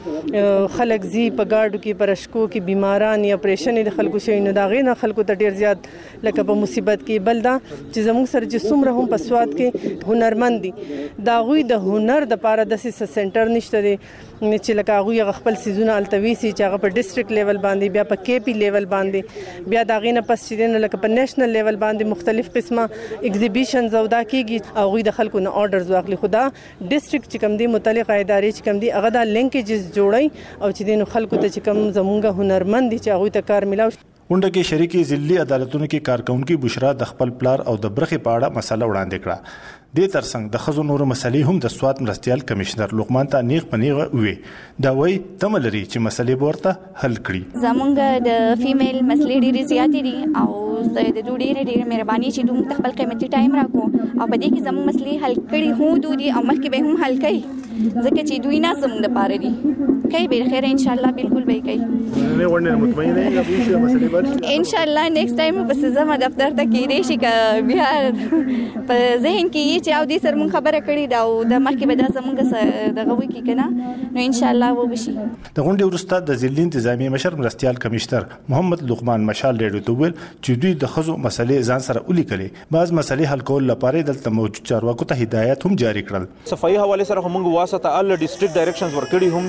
چې خلک زی په گاډو کې پرشکو کې بیماران یا اپریشن د خلکو شي نه داغه نه خلکو ته ډیر زیات لکه په مصیبت کې بلدا چې زموږ سره چې څومره هم په سواد کې هنرمند دي دا غوي د هنر د پاره د سنټر نشته دي چې لکه غوي خپل سيزونه التويسي چې هغه په ډیسټریکټ لیول باندې بیا په کې پی لیول باندې بیا دا غینه پس چې نه لکه په نېشنل لیول باندې مختلف قسمه ایگزیبیشنز او دا کیږي او غوي د خلکو نه آرډرز واخلي خدا ډیسټریکټ چې کوم دي متعلقه ادارې چې کوم دي هغه د لینکیجز جوړي او چې دین خلکو ته چې کوم زمونږ هنرمند دي چې هغه ته کار ملاو
غونډه کې شریکي ضلعي عدالتونو کې کارکونکو بشرا د خپل پلار او د برخي پاړه مسله وړاندې کړه د ترڅنګ د خزو نور مسلې هم د سواد مرستيال کمشنر لقمان ته نیغ پنیغه وي دا وای تملري چې مسلې ورته حل کړي
زمونږ د فیمیل مسلې ډېری زیاتې دي او د دوی ډېر مهرباني چې دوی خپل قیمتي ټایم راکو او په دې کې زموږ مسلې حل کړي هو دوی او مخکې به هم حل کړي ځکه چې دوی نه زموږ د پاره دي کوي به خیر ان شاء الله بالکل به کوي
نه ورنه مطمئنه یم چې مسلې به
ان شاء الله نیکسټ ټایم بس زما دفتر ته کې ریشي کا بیا په ذهن کې چې او دې سر مون خبره کړې دا او د مخکې به د زمونږ دغه وی کې کنه نو ان شاء الله و بشي
د غونډې ورسته د ضلعي انتظامی مشر مرستيال کمشنر محمد لقمان مشال ډېر توول چې دوی د خزو مسلې ځان سره ولي کړي بعض مسلې حل کول لپاره دلته موجود چارواکو ته هدایت هم جاری کړل
صفایي حواله سره موږ واسطه ال ډیسټریکټ ډایریکشنز ورکړي هم دي او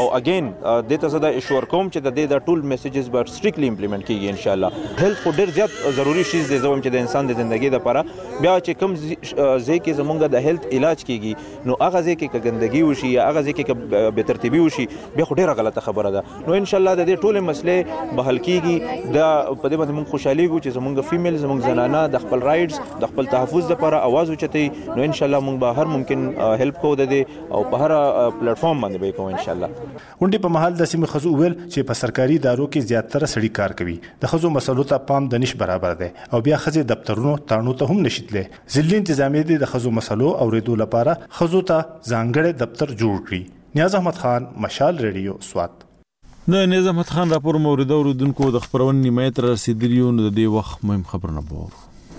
او اگین د ته زده ایشور کوم چې د ټول میسیجز به سټریکټلی امپلیمنٹ کیږي ان شاء الله. هیلث خو ډیر زیات ضروری شی دی زوم چې د انسان د ژوندۍ لپاره. بیا چې کوم ځکه زمونږ د هیلث علاج کیږي نو هغه ځکه کې ګندګي وشي یا هغه ځکه کې به ترتیبي وشي بیا خو ډیره غلطه خبره ده. نو ان شاء الله د دې ټول مسلې به حل کیږي. دا په دې باندې موږ خوشحالي کوو چې زمونږ فیمیل زمونږ زنانه د خپل رائټس د خپل تحفظ لپاره आवाज اوچتي. نو ان شاء الله موږ به هر ممکن هیلپ کوو د دې او په هر پلیټ فارم باندې به کوو ان شاء الله.
غونډې په محل د سیمې خزو ویل چې په سرکاري ادارو کې زیاتره سړي کار کوي. د خزو مسلو ته پام د نش برابر دی او بیا خزې دفترونو تانو ته هم نشیتله. ځلې انتظامیه د خزو مسلو اوریدو لپاره خزو ته ځانګړی دفتر جوړ کړي. نیاز احمد خان، مشال ریډیو، سوات.
نو نیاز احمد خان راپور موریدونکو د خبرونې نیمایت را رسیدلی نو د دې وخت مهم خبرونه بور.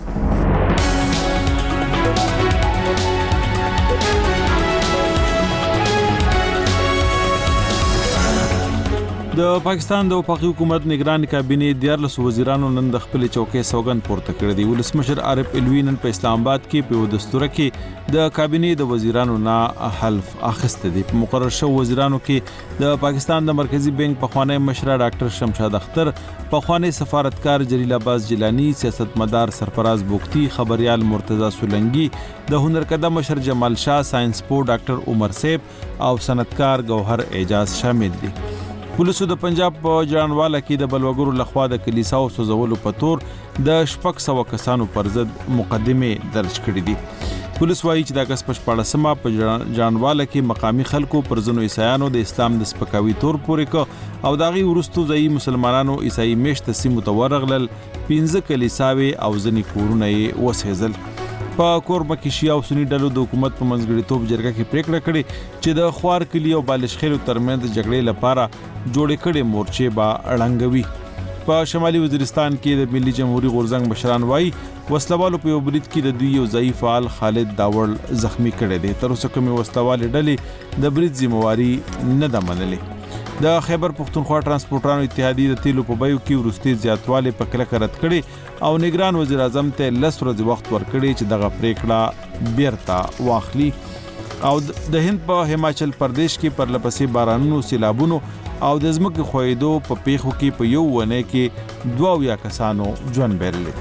د پاکستان د وفاقي حکومت نگراني کابینه 14 وزیرانو نن د خپل چوکۍ سوګند پورته کړی دی. ولسمشر عارف الوی نن په اسلام آباد کې په دستور کې د کابینه د وزیرانو نه حلف اخیسته دی. په مقرر شو وزیرانو کې د پاکستان د مرکزی بانک پخوانی مشر ډاکټر شمشاد اختر، پخوانی سفارتکار جلیل عباس جیلانی، سیاستمدار سرفراز بوکتی، خبريال مرتضی سولنګي، د هنرکده مشر جمال شاه، ساينس پو ډاکټر عمر سیب او صنعتکار گوهر اعجاز شامل دي. پولیسو د پنجاب په جانواله کې د بلوګرو لخوا د کلیساو سوزولو په تور د 600 کسانو پر ضد مقدمه درج کړې دي. پولیس وایي چې د اگست په 14مه په جانواله کې مقامی خلکو پر ځینو عیسایانو د اسلام د سپکاوي تور پورې کو او داغي ورستو ځای مسلمانانو عیسائی میشت سیمو ته ورغلل. 15 کلیساوي او ځینې کورونه یې وسهزل. په کوربه کې شیعه او سنی ډلو د حکومت په منځګړیتوب جرګه کې پریکړه کړې چې د خوار کلی او بالشخیلو ترمنځ جګړې لپاره جوړې کړې مورچې به اړنګوي. په شمالي وزیرستان کې د ملي جمهوریت غورزنګ مشران وایي وسلوالو په یو برید کې د دوی یو ضعیف فعال خالد داوړ زخمی کړی دی. تر اوسه کومې وسلوالې ډلې د برید ذمہواری نه ده منلې. د خیبر پختونخوا ترانسپورټرانو اتحادیه د تیلو په بیو کې ورستي زیاتواله په کلکه رد کړي او نگران وزیر اعظم ته 10 ورځې وخت ورکړي چې دغه پریکړه بیرته واخلي. او د هند په هیماچل پردیش کې پرلپسې بارانونو، سیلابونو او د ځمکې خویدو په پیښو کې په یو ونه کې 22 کسانو ژوند بایللی.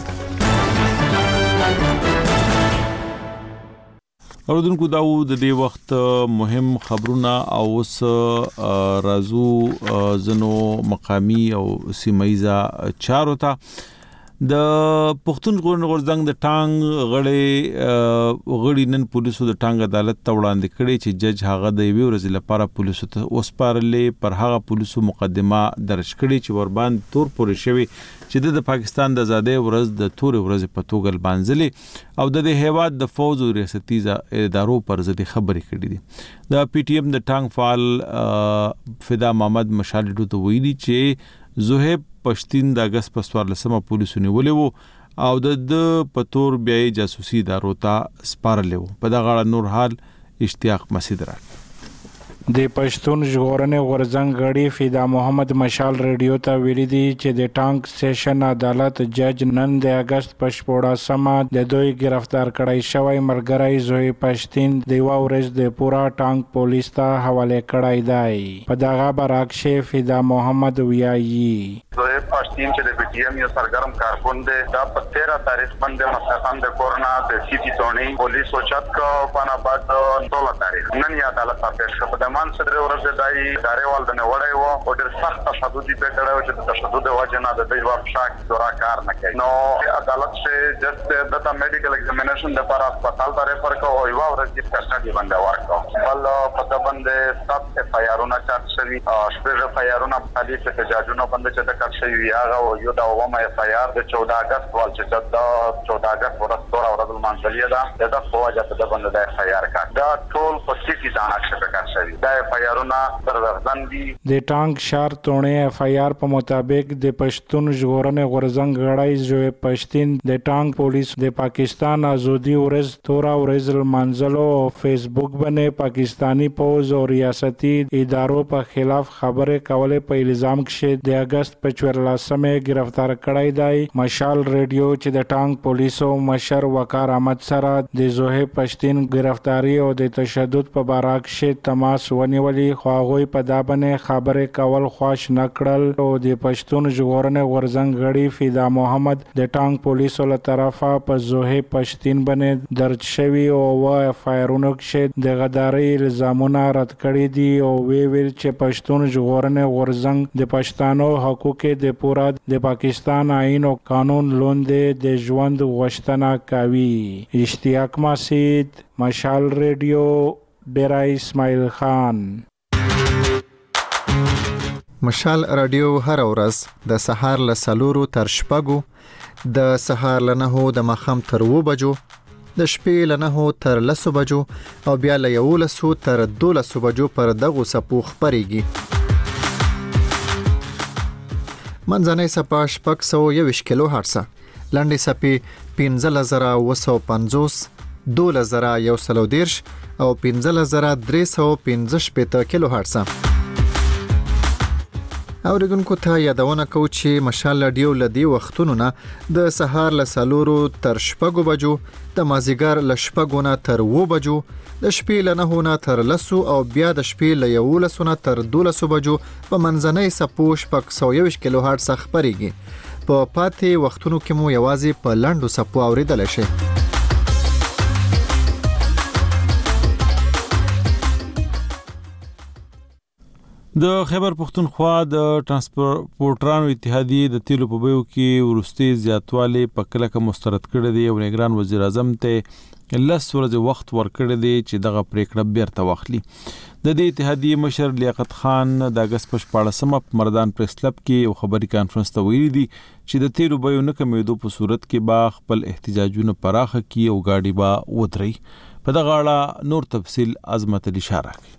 اوردونکو دا د دې وخت مهم خبرونه او اوس رازو زنو مقامی او سیمایزه چارو ته. د پښتون غورځنګ د ټانګ غړي نن پولیسو د ټانګ عدالت ته وړاندې کړي چې جج هغه د یوې ورځې لپاره پولیسو ته وسپارلې. پر هغه پولیسو مقدمه درج کړي چې وربان تور پورې شوی چې د پاکستان د آزادۍ ورځ د تور ورځ په توګه لمانځلې او د هیواد د فوج او ریاستي ادارو پر ضد خبرې کړې دي. د پی ټی ایم د ټانګ فعال فدا محمد مشالډو ته ویلي چې زهیب پښتین د اگست په 14مه پولیسو نیولې وو او د پتور بیا جاسوسي ادارو ته سپارلې وو. په دغه نور حال اشتیاق مسعود را
د پښتون ژغورنې غورځنګ غړي فدا محمد مشال ریډیو ته ویلي دي چې د ټانک سیشن عدالت جج نن د اگست په 14مه د دوی گرفتار کړای شوی ملګری زوی پښتین د یو ورځ د پورا ټانک پولیس ته حواله کړای دی. په دغه برعکس فدا محمد ویایي
زوی پښتین چې د پی ټی ایم یو سرګرم کارکون دی دا په 13 تاریخ باندې مستقام د کورونا د سیټی تونی پولیس او چت کو پانا بعد 16 تاریخ نن یې عدالت ته پیښ شو. مان صدر ورځ دای داریوال د نوړای وو او ډېر سخت تشدد په کړه چې د تشدد وجه نه د دوی واپشاک دورا کار نه کوي. نو عدالت سے جسٹ دتا میډیکل ایگزامینیشن د پر هسپتال ته ریفر کو او یو ورځ د کسټډي باندې ورکو. بل په باندې 7 اف آی آرونه چارج شوی او شپږ اف آی آرونه په دې چې جاجونو باندې چې د کار شوی هغه او یو دا ومه اف آی آر د 14 اگست ول چې د 14 اگست ورځ منځلې ده د فوجا په باندې د اف آی آر کا دا ټول په سیټي ځان اکشن کار شوی.
د ټانک شار تونې اف آی آر په مطابق د پښتون ژغورنې غورځنګ غړی زوی پښتین د ټانک پولیس د پاکستان آزادي ورځ تورا ورځ منځلو او فیسبوک باندې پاکستانی پوز او ریاستي ادارو په خلاف خبره کوله په الزام کې د اگست په 14 14 گرفتار کړی دی. مشال ریډیو چې د ټانک پولیسو مشر وقار احمد سره د زوهه پښتين گرفتاری او د تشدد په باره کې تماس ونیولې، خو هغه په دا باندې خبرې کول خوښ نکړل او د پښتون ژغورنې غورځنګ غړي فیدا محمد د ټانک پولیسو له طرفه په زوهه پښتين باندې درج شوی او فایرونو کې د غداري الزامونه رد کړي دي او ویل چې پښتون ژغورنې غورځنګ د پښتنو حقوق د پورا د پاکستان آئین او قانون لاندې د ژوند غوښتنه کوي. اشتیاق مسعود، مشال ریډیو، ډیرا اسماعیل خان.
مشال رادیو هر ورځ د سهار له 4 تر 6، د سهار له 9 د ماښام تر 2 بجو، د شپې له 9 تر 10 بجو او بیا له 11 تر 12 بجو پر دغه سپو خبريږي. منځنۍ سپا 621 کیلو هرتز، لنډي سپي 15950، 12130 او 15315 کیلو هرتز. اوریدونکو ته یادونه کوم چې مشال رادیو لدی وختونو نه د سهار له 4 تر 6 بجو، د مازیګر له 6 نه تر 2 بجو، د شپې له 9 نه تر 10 او بیا د شپې له 11 نه تر 12 بجو په منځنۍ سپو 621 کیلو هرتز خبريږي. په پاتې وختونو کې مو یوازې په لنډو سپو اوریدل شي.
د خیبر پختونخوا د ترانسپورټرانو اتحادیه د تیلو په بیو کې ورستي زیاتوالی په کلکه مسترد کړی دی او نگران وزیر اعظم ته 10 ورځې وخت ورکړی دی چې دغه پریکړه بیرته واخلي. د دې اتحادیه مشر لیاقت خان د اگست په 14 په مردان پریس کلب کې یو خبري کانفرنس ته ویلي دي چې د تیلو بیو نه کمیدو په صورت کې با خپل احتجاجونه پراخه کی او گاډي با ودري. په دغه اړه نور تفصیل عظمت اشاره کوي.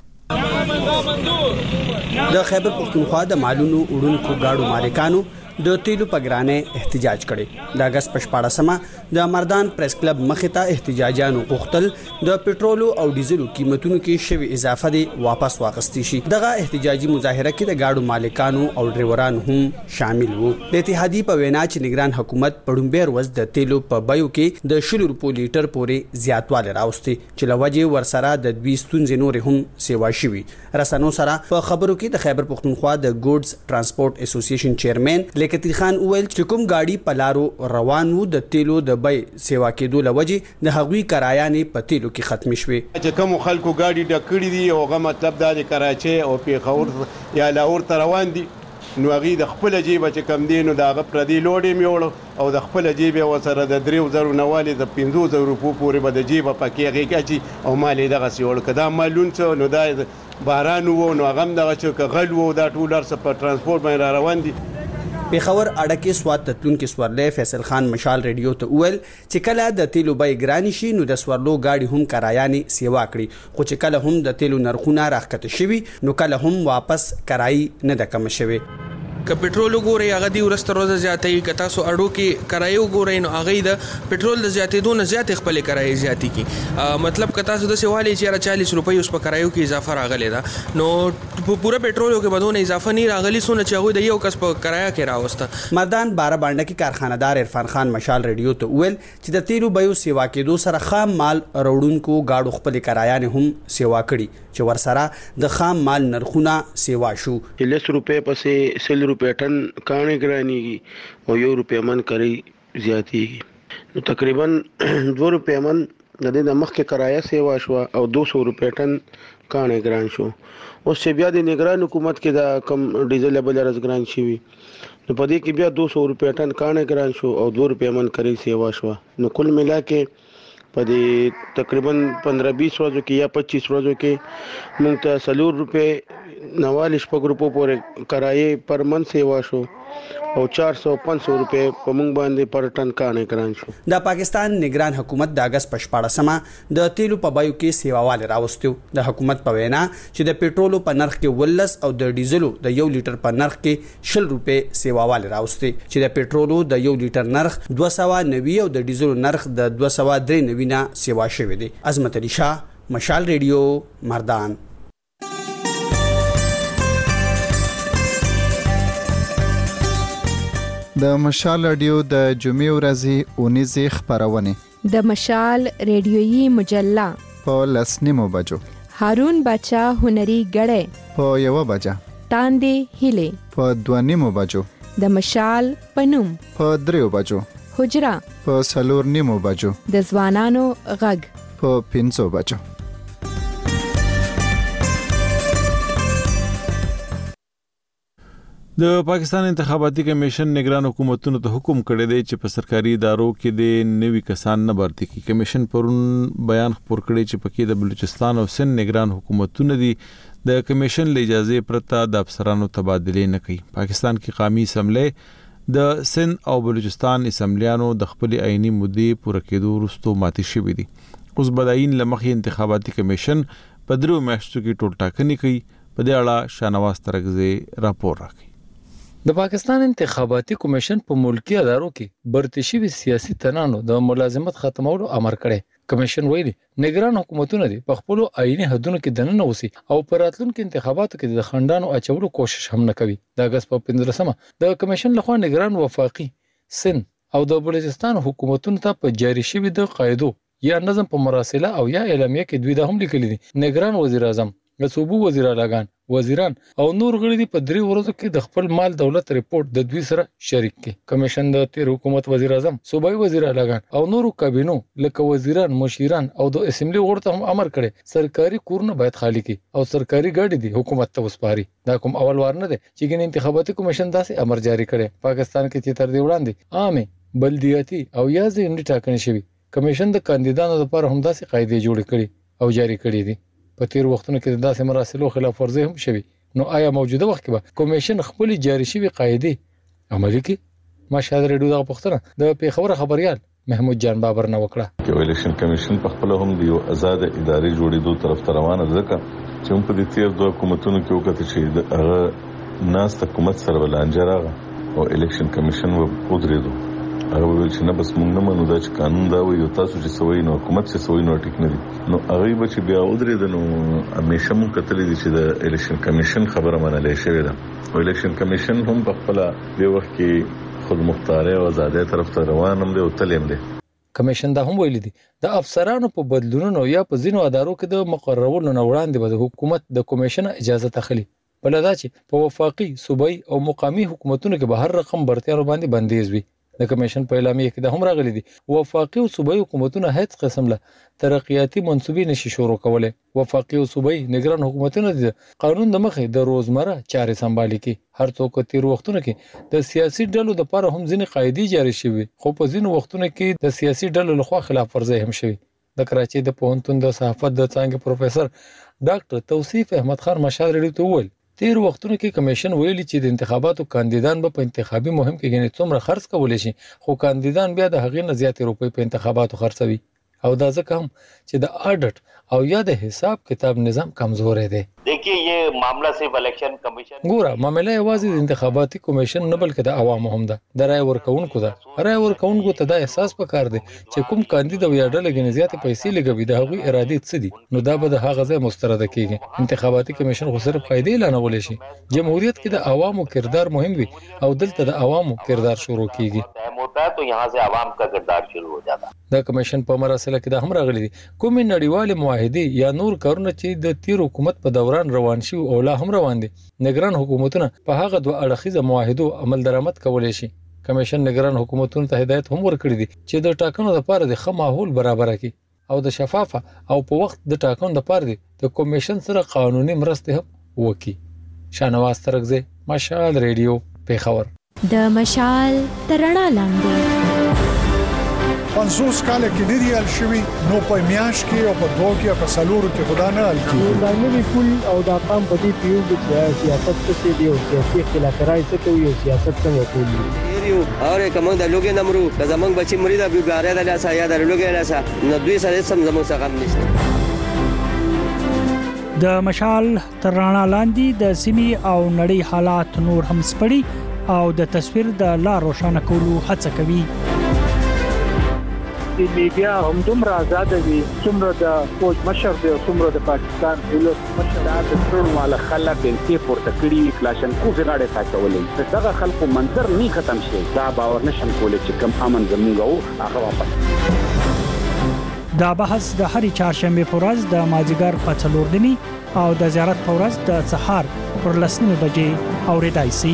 د خیبر پختونخوا د مالونو وړونکو گاډو مالکانو د تیلو په ګرانه احتجاج کړي. د اگست په 14 د مردان پریس کلب مخې ته احتجاجانو غوښتل د پټرولو او ډیزلو قیمتونو کې شوی اضافه دی واپس واخیستل شي. دغه احتجاجي مظاهره کې د گاډو مالکانو او ډرایورانو هم شامل وو. د اتحادیه په وینا چې نگران حکومت پړومبیر ورځ د تیلو په بیو کې د 100 روپو لیټر پورې زیاتوالی راوستي چې لوجه ورسره د 20 ستونزې نور هم سیوا شوي. رسنو سره په خبرو کې د خیبر پختونخوا د ګوډز ترانسپورت اسوسییشن چیرمن لیاقت خان وویل چې کوم گاډي په لارو روان وو د تیلو د بای سیوا کېدو لوجه د هغوی کرایانې په تیلو کې ختم شوي.
چې کوم خلکو گاډي ډکړي دي او غو مطلب د کراچي او پیښور یا لاهور ته روان دي، نو هغه د خپل جیب چې کم دینو دا غ پردي لوډي میوړ او د خپل جیب وسره د 3000 نوالي د 5000 روپو پورې به د جیب پکې غیږي او مالې دغه سیول کدا مالون څو نو دا باران وو نو هغه دغه چې غل وو دا ټولر سپر ترانسپورت باندې روان دي.
پیښور اډکه سواد تتلون کې سورلې فیصل خان مشال ریډیو ته وویل چې کله د تیلو بای ګرانی شي نو د سورلو گاډي هم کرایانې سیوا کړي، خو چې کله هم د تیلو نرخونه راکته شوي نو کله هم واپس کرای نه د کم شوي.
که پټرول وګورئ هغه دی ورسته روزه زیاتې که تاسو اډو کې کرایه وګورئ نو هغه د پټرول د زیاتېدو نه زیات خپل کرایه زیاتې کی مطلب که تاسو د سیوالي چې 40 روپۍ اوس په کرایو کې اضافه راغلی دا نو پوره پټرول کې بدون اضافه نه راغلی سونه چې هغه د یو کس په کرایه کې راوسته.
مردان 12 باندې کې کارخانه‌دار عرفان خان مشال ریډیو ته ویل چې د تیلو بیو سیوا کېدو سره خام مال وروړونکو گاډو خپل کرایه نه هم سیوا کړي چې ورسره د خام مال نرخونه سیوا شو.
10 روپۍ پسې 100 روپۍ ټن کانه ګرانیږي او 1 روپۍ من کری زیاتیږي نو تقریبا 2 روپۍ من د دې مخکې کرایه سیوا شو او 200 روپۍ ټن کانه ګران شو. اوس چې بیا د نگران حکومت کې دا کم ډیزل بل ارزګران شي نو په دې کې بیا 200 روپۍ ټن کانه ګران شو او 2 روپۍ من کری سیوا شو. نو کل ملا کې په دې تقریبا 15-20 ورځو کې یا 25 ورځو کې موږ ته 4 روپۍ 49 روپو پورې کرایه پر من سیوا شو او 400-500 روپے په مونږ باندې پر ټن کانه ګران شو.
د پاکستان نگران حکومت د اگست په 14 د تیلو په بایو کې سیواوال راوستو. د حکومت په وینا چې د پټرولو په نرخ کې 10 او د ډیزلو د 1 لیټر په نرخ کې 100 روپے سیواوال راوستي چې د پټرولو د 1 لیټر نرخ 290 او د ډیزلو نرخ د 293 نه سیوا شوی دی. عظمت علي شاه، مشال ریډیو، مردان.
د مشال رادیو د جمعې ورځې اونیزې خبرونه
د مشال ریډیويي مجله
په 10:30 بجو
هارون بچا هنري غړې
په 1 بجه
تاندې هلي
په 2:30 بجو
د مشال پنوم
په 3 بجو
حجرا
په 4:30 بجو
د ځوانانو غږ
په 5 بجو.
د پاکستان انتخاباتي کمیشن نگران حکومتونو ته حکم کړی دی چې په سرکاري ادارو کې د نوي کسان نه برتي کی. کمیشن پرون بیان خپور کړی چې پکې د بلوچستان او سند نگران حکومتونه دي د کمیشن له اجازه پرته د افسرانو تبادله نه کوي. پاکستان کې قومي اسمبلی د سند او بلوچستان اسمبلیانو د خپل آئینی مودې پوره کېدو وروسته ماتې شوې دي. اوس بداین لمخې انتخاباتي کمیشن په 3 میاشتو کې ټول ټاکنې کوي. په دې اړه شانواز ترغزي راپور راکړي.
د پاکستان انتخاباتي کمیشن په ملکی ادارو کې برتي شوی سیاسي تنانو د ملازمت ختمولو امر کړی. کمیشن ویلي نگران حکومتونه دي په خپل آئینی حدونو کې دننه وسی او پر راتلونکو انتخاباتو کې د خندانو اچولو کوشش هم نه کوي. د اگست په 15مه د کمیشن لخوا نگران وفاقي سند او د بلوچستان حکومتونو ته په جاری شوی د قاعدو یا نظم په مراسله او یا اعلامیه کې دوی د هم لیکلي دي نگران وزیر اعظم د صوبو وزیر اعلیګان وزیران او نور غړي دي په 3 ورځو کې د خپل مال دولت ریپورت د دوی سره شریک کړي. کمیشن د تیر حکومت وزیر اعظم صوبایي وزیر اعلیګان او نورو کابینو لکه وزیران مشیران او د اسمبلی غړو ته هم امر کړي سرکاري کورونه باید خالی کړي او سرکاري ګاډي دي حکومت ته وسپاري. دا کوم اول وار نه دی چې ګین انتخاباتي کمیشن داسې امر جاری کړي. پاکستان کې چې تر دې وړاندې عامه بلدیاتي او یا ځینې ټاکنې شوي کمیشن د کاندیدانو لپاره هم داسې قاعده جوړ کړي او جاری کړي دي. په تیر وختونو کې داسې مراسلو خلاف ورزي هم شوي. نو آیا موجوده وخت کې به کمیشن خپل جاری شوی قاعده عملي کړي؟ مشهد ریډیو د پښتنه د پیښور خبريال محمود جان بابر نه وکړه.
چې الیکشن کمیشن په خپل هم دی آزاد اداري جوړېدو طرف ته روانه ده چې په دې تیر دوه حکومتونو کې وکړي چې هغه ناس حکومت سره ولانجه راغله او الیکشن کمیشن و ودرېدو. هغه ویل چې نه بس مونږ نه منو دا چې قانون دا وایي تاسو چې سوي نو حکومت چې سوي نو ټیک نه دي. نو هغه به چې بیا ودرېد نو همیشه مونږ کتلې دي چې د الیکشن کمیشن خبره منلې شوې ده. او الیکشن کمیشن هم په خپل د وخت کې خود مختاري او آزادۍ طرف ته روان هم دي او تلیم دي.
کمیشن دا هم ویل دي د افسرانو په بدلونونو یا په ځینو ادارو کې د مقررولو نه وړاندې به د حکومت د کمیشن اجازه تخلي. بلدا چې په وفاقي صوبایي او مقامي حکومتونو کې به هر رقم برتیانو باندې بندیز وي. د کمیشن په اعلامیه کې د هم راغلي دي وفاقي او صوبایي حکومتونه هیڅ قسم له ترقیاتي منصوبې نشي شروع کولای. وفاقي او صوبایي نگران حکومتونه د قانون د مخې د روزمره چارې سمبالي کې هر څوک تیر وختونو کې د سیاسي ډلو د لپاره هم ځینې قاعده جاری شوي خو په ځینو وختونو کې د سیاسي ډلو لخوا خلاف ورزي هم شوي. د کراچۍ د پوهنتون د صحافت د څانګې پروفیسور ډاکټر توصیف احمد خان مشال ریډیو ته وویل تیر وختونو کې کمیشن ویلي چې د انتخاباتو کاندیدان به په انتخابي مهم کې غني څومره خرڅ کولای شي خو کاندیدان بیا د هغې نه زیاتې روپۍ په انتخاباتو خرڅوي او دا ځکه هم چې د آډټ او یا د حساب کتاب نظام کمزورې دی.
देखिए ये मामला सिर्फ इलेक्शन कमीशन
ګوره معاملې یوازې د انتخاباتي کمیشن نه بلکې د عوامو هم ده. د رای ورکونکو ده. رای ورکونکو ته دا احساس پکار دی چې کوم کاندید او یا ډله غني زیاتې پیسې لګوي د هغوی ارادې څه دي نو دا به د هغه ځای مسترده کیږي. انتخاباتي کمیشن خو صرف قاعده اعلانول شي. جمهوریت کې د عوامو کردار مهم وي او دلته د عوامو کردار شروع کیږي.
होता है तो यहाँ से आवाम का किरदार शुरू हो जाता है.
دا کمیشن په مراسله کې د هم راغلي دي کومې نړیوالې معاهدې یا نور کارونه چې د تیر حکومت په دوران روان شي او لا هم روان دي نگران حکومتونه په هغه دوه اړخیزه معاهدو عمل درآمد کولای شي. کمیشن نگران حکومتونو ته هدایت هم ورکړي دي چې د ټاکنو لپاره د ښه ماحول برابر کړي او د شفافه او په وخت د ټاکنو لپاره د کمیشن سره قانوني مرستې هم وکړي. شانواز ترغزي مشال ریډیو پیښور.
د مشال ترڼا لاندې
50 کال کې لري شوی نو په میاش کې او په دوه کې په سالورو کې خدا نه ال کی
دا نوی پول او دا قام په دې پیو د سیاست څخه دی او سیاسي اختلافات څخه کوي او سیاست څنګه کوي
اور کوم د لوګي نمرو د زمنګ بچي مریدا بیګاره د لاسه یا د لوګي لاسه نو دوی سره سم زمو څخه نشته.
د مشال ترڼا لاندې د سیمې او نړۍ حالات نور هم سپړي او د تصویر د لا روښانه کولو هڅه کوي.
چې میډیا هم دومره آزاد وي څومره د فوج مشر دی څومره د پاکستان دولت مشر د ټول مال خلک بنتي پورته کړی کلاشن کو غاړه ساتولې دغه خلکو منظر نه ختم شي دا باور نشم کولای چې کم امن زموږ او هغه واپس
دا بحث د هرې چهارشنبه په ورځ د مازیګر په 4 نیمه او د زیارت په ورځ د سهار پر 10 بجې اوریدای شي.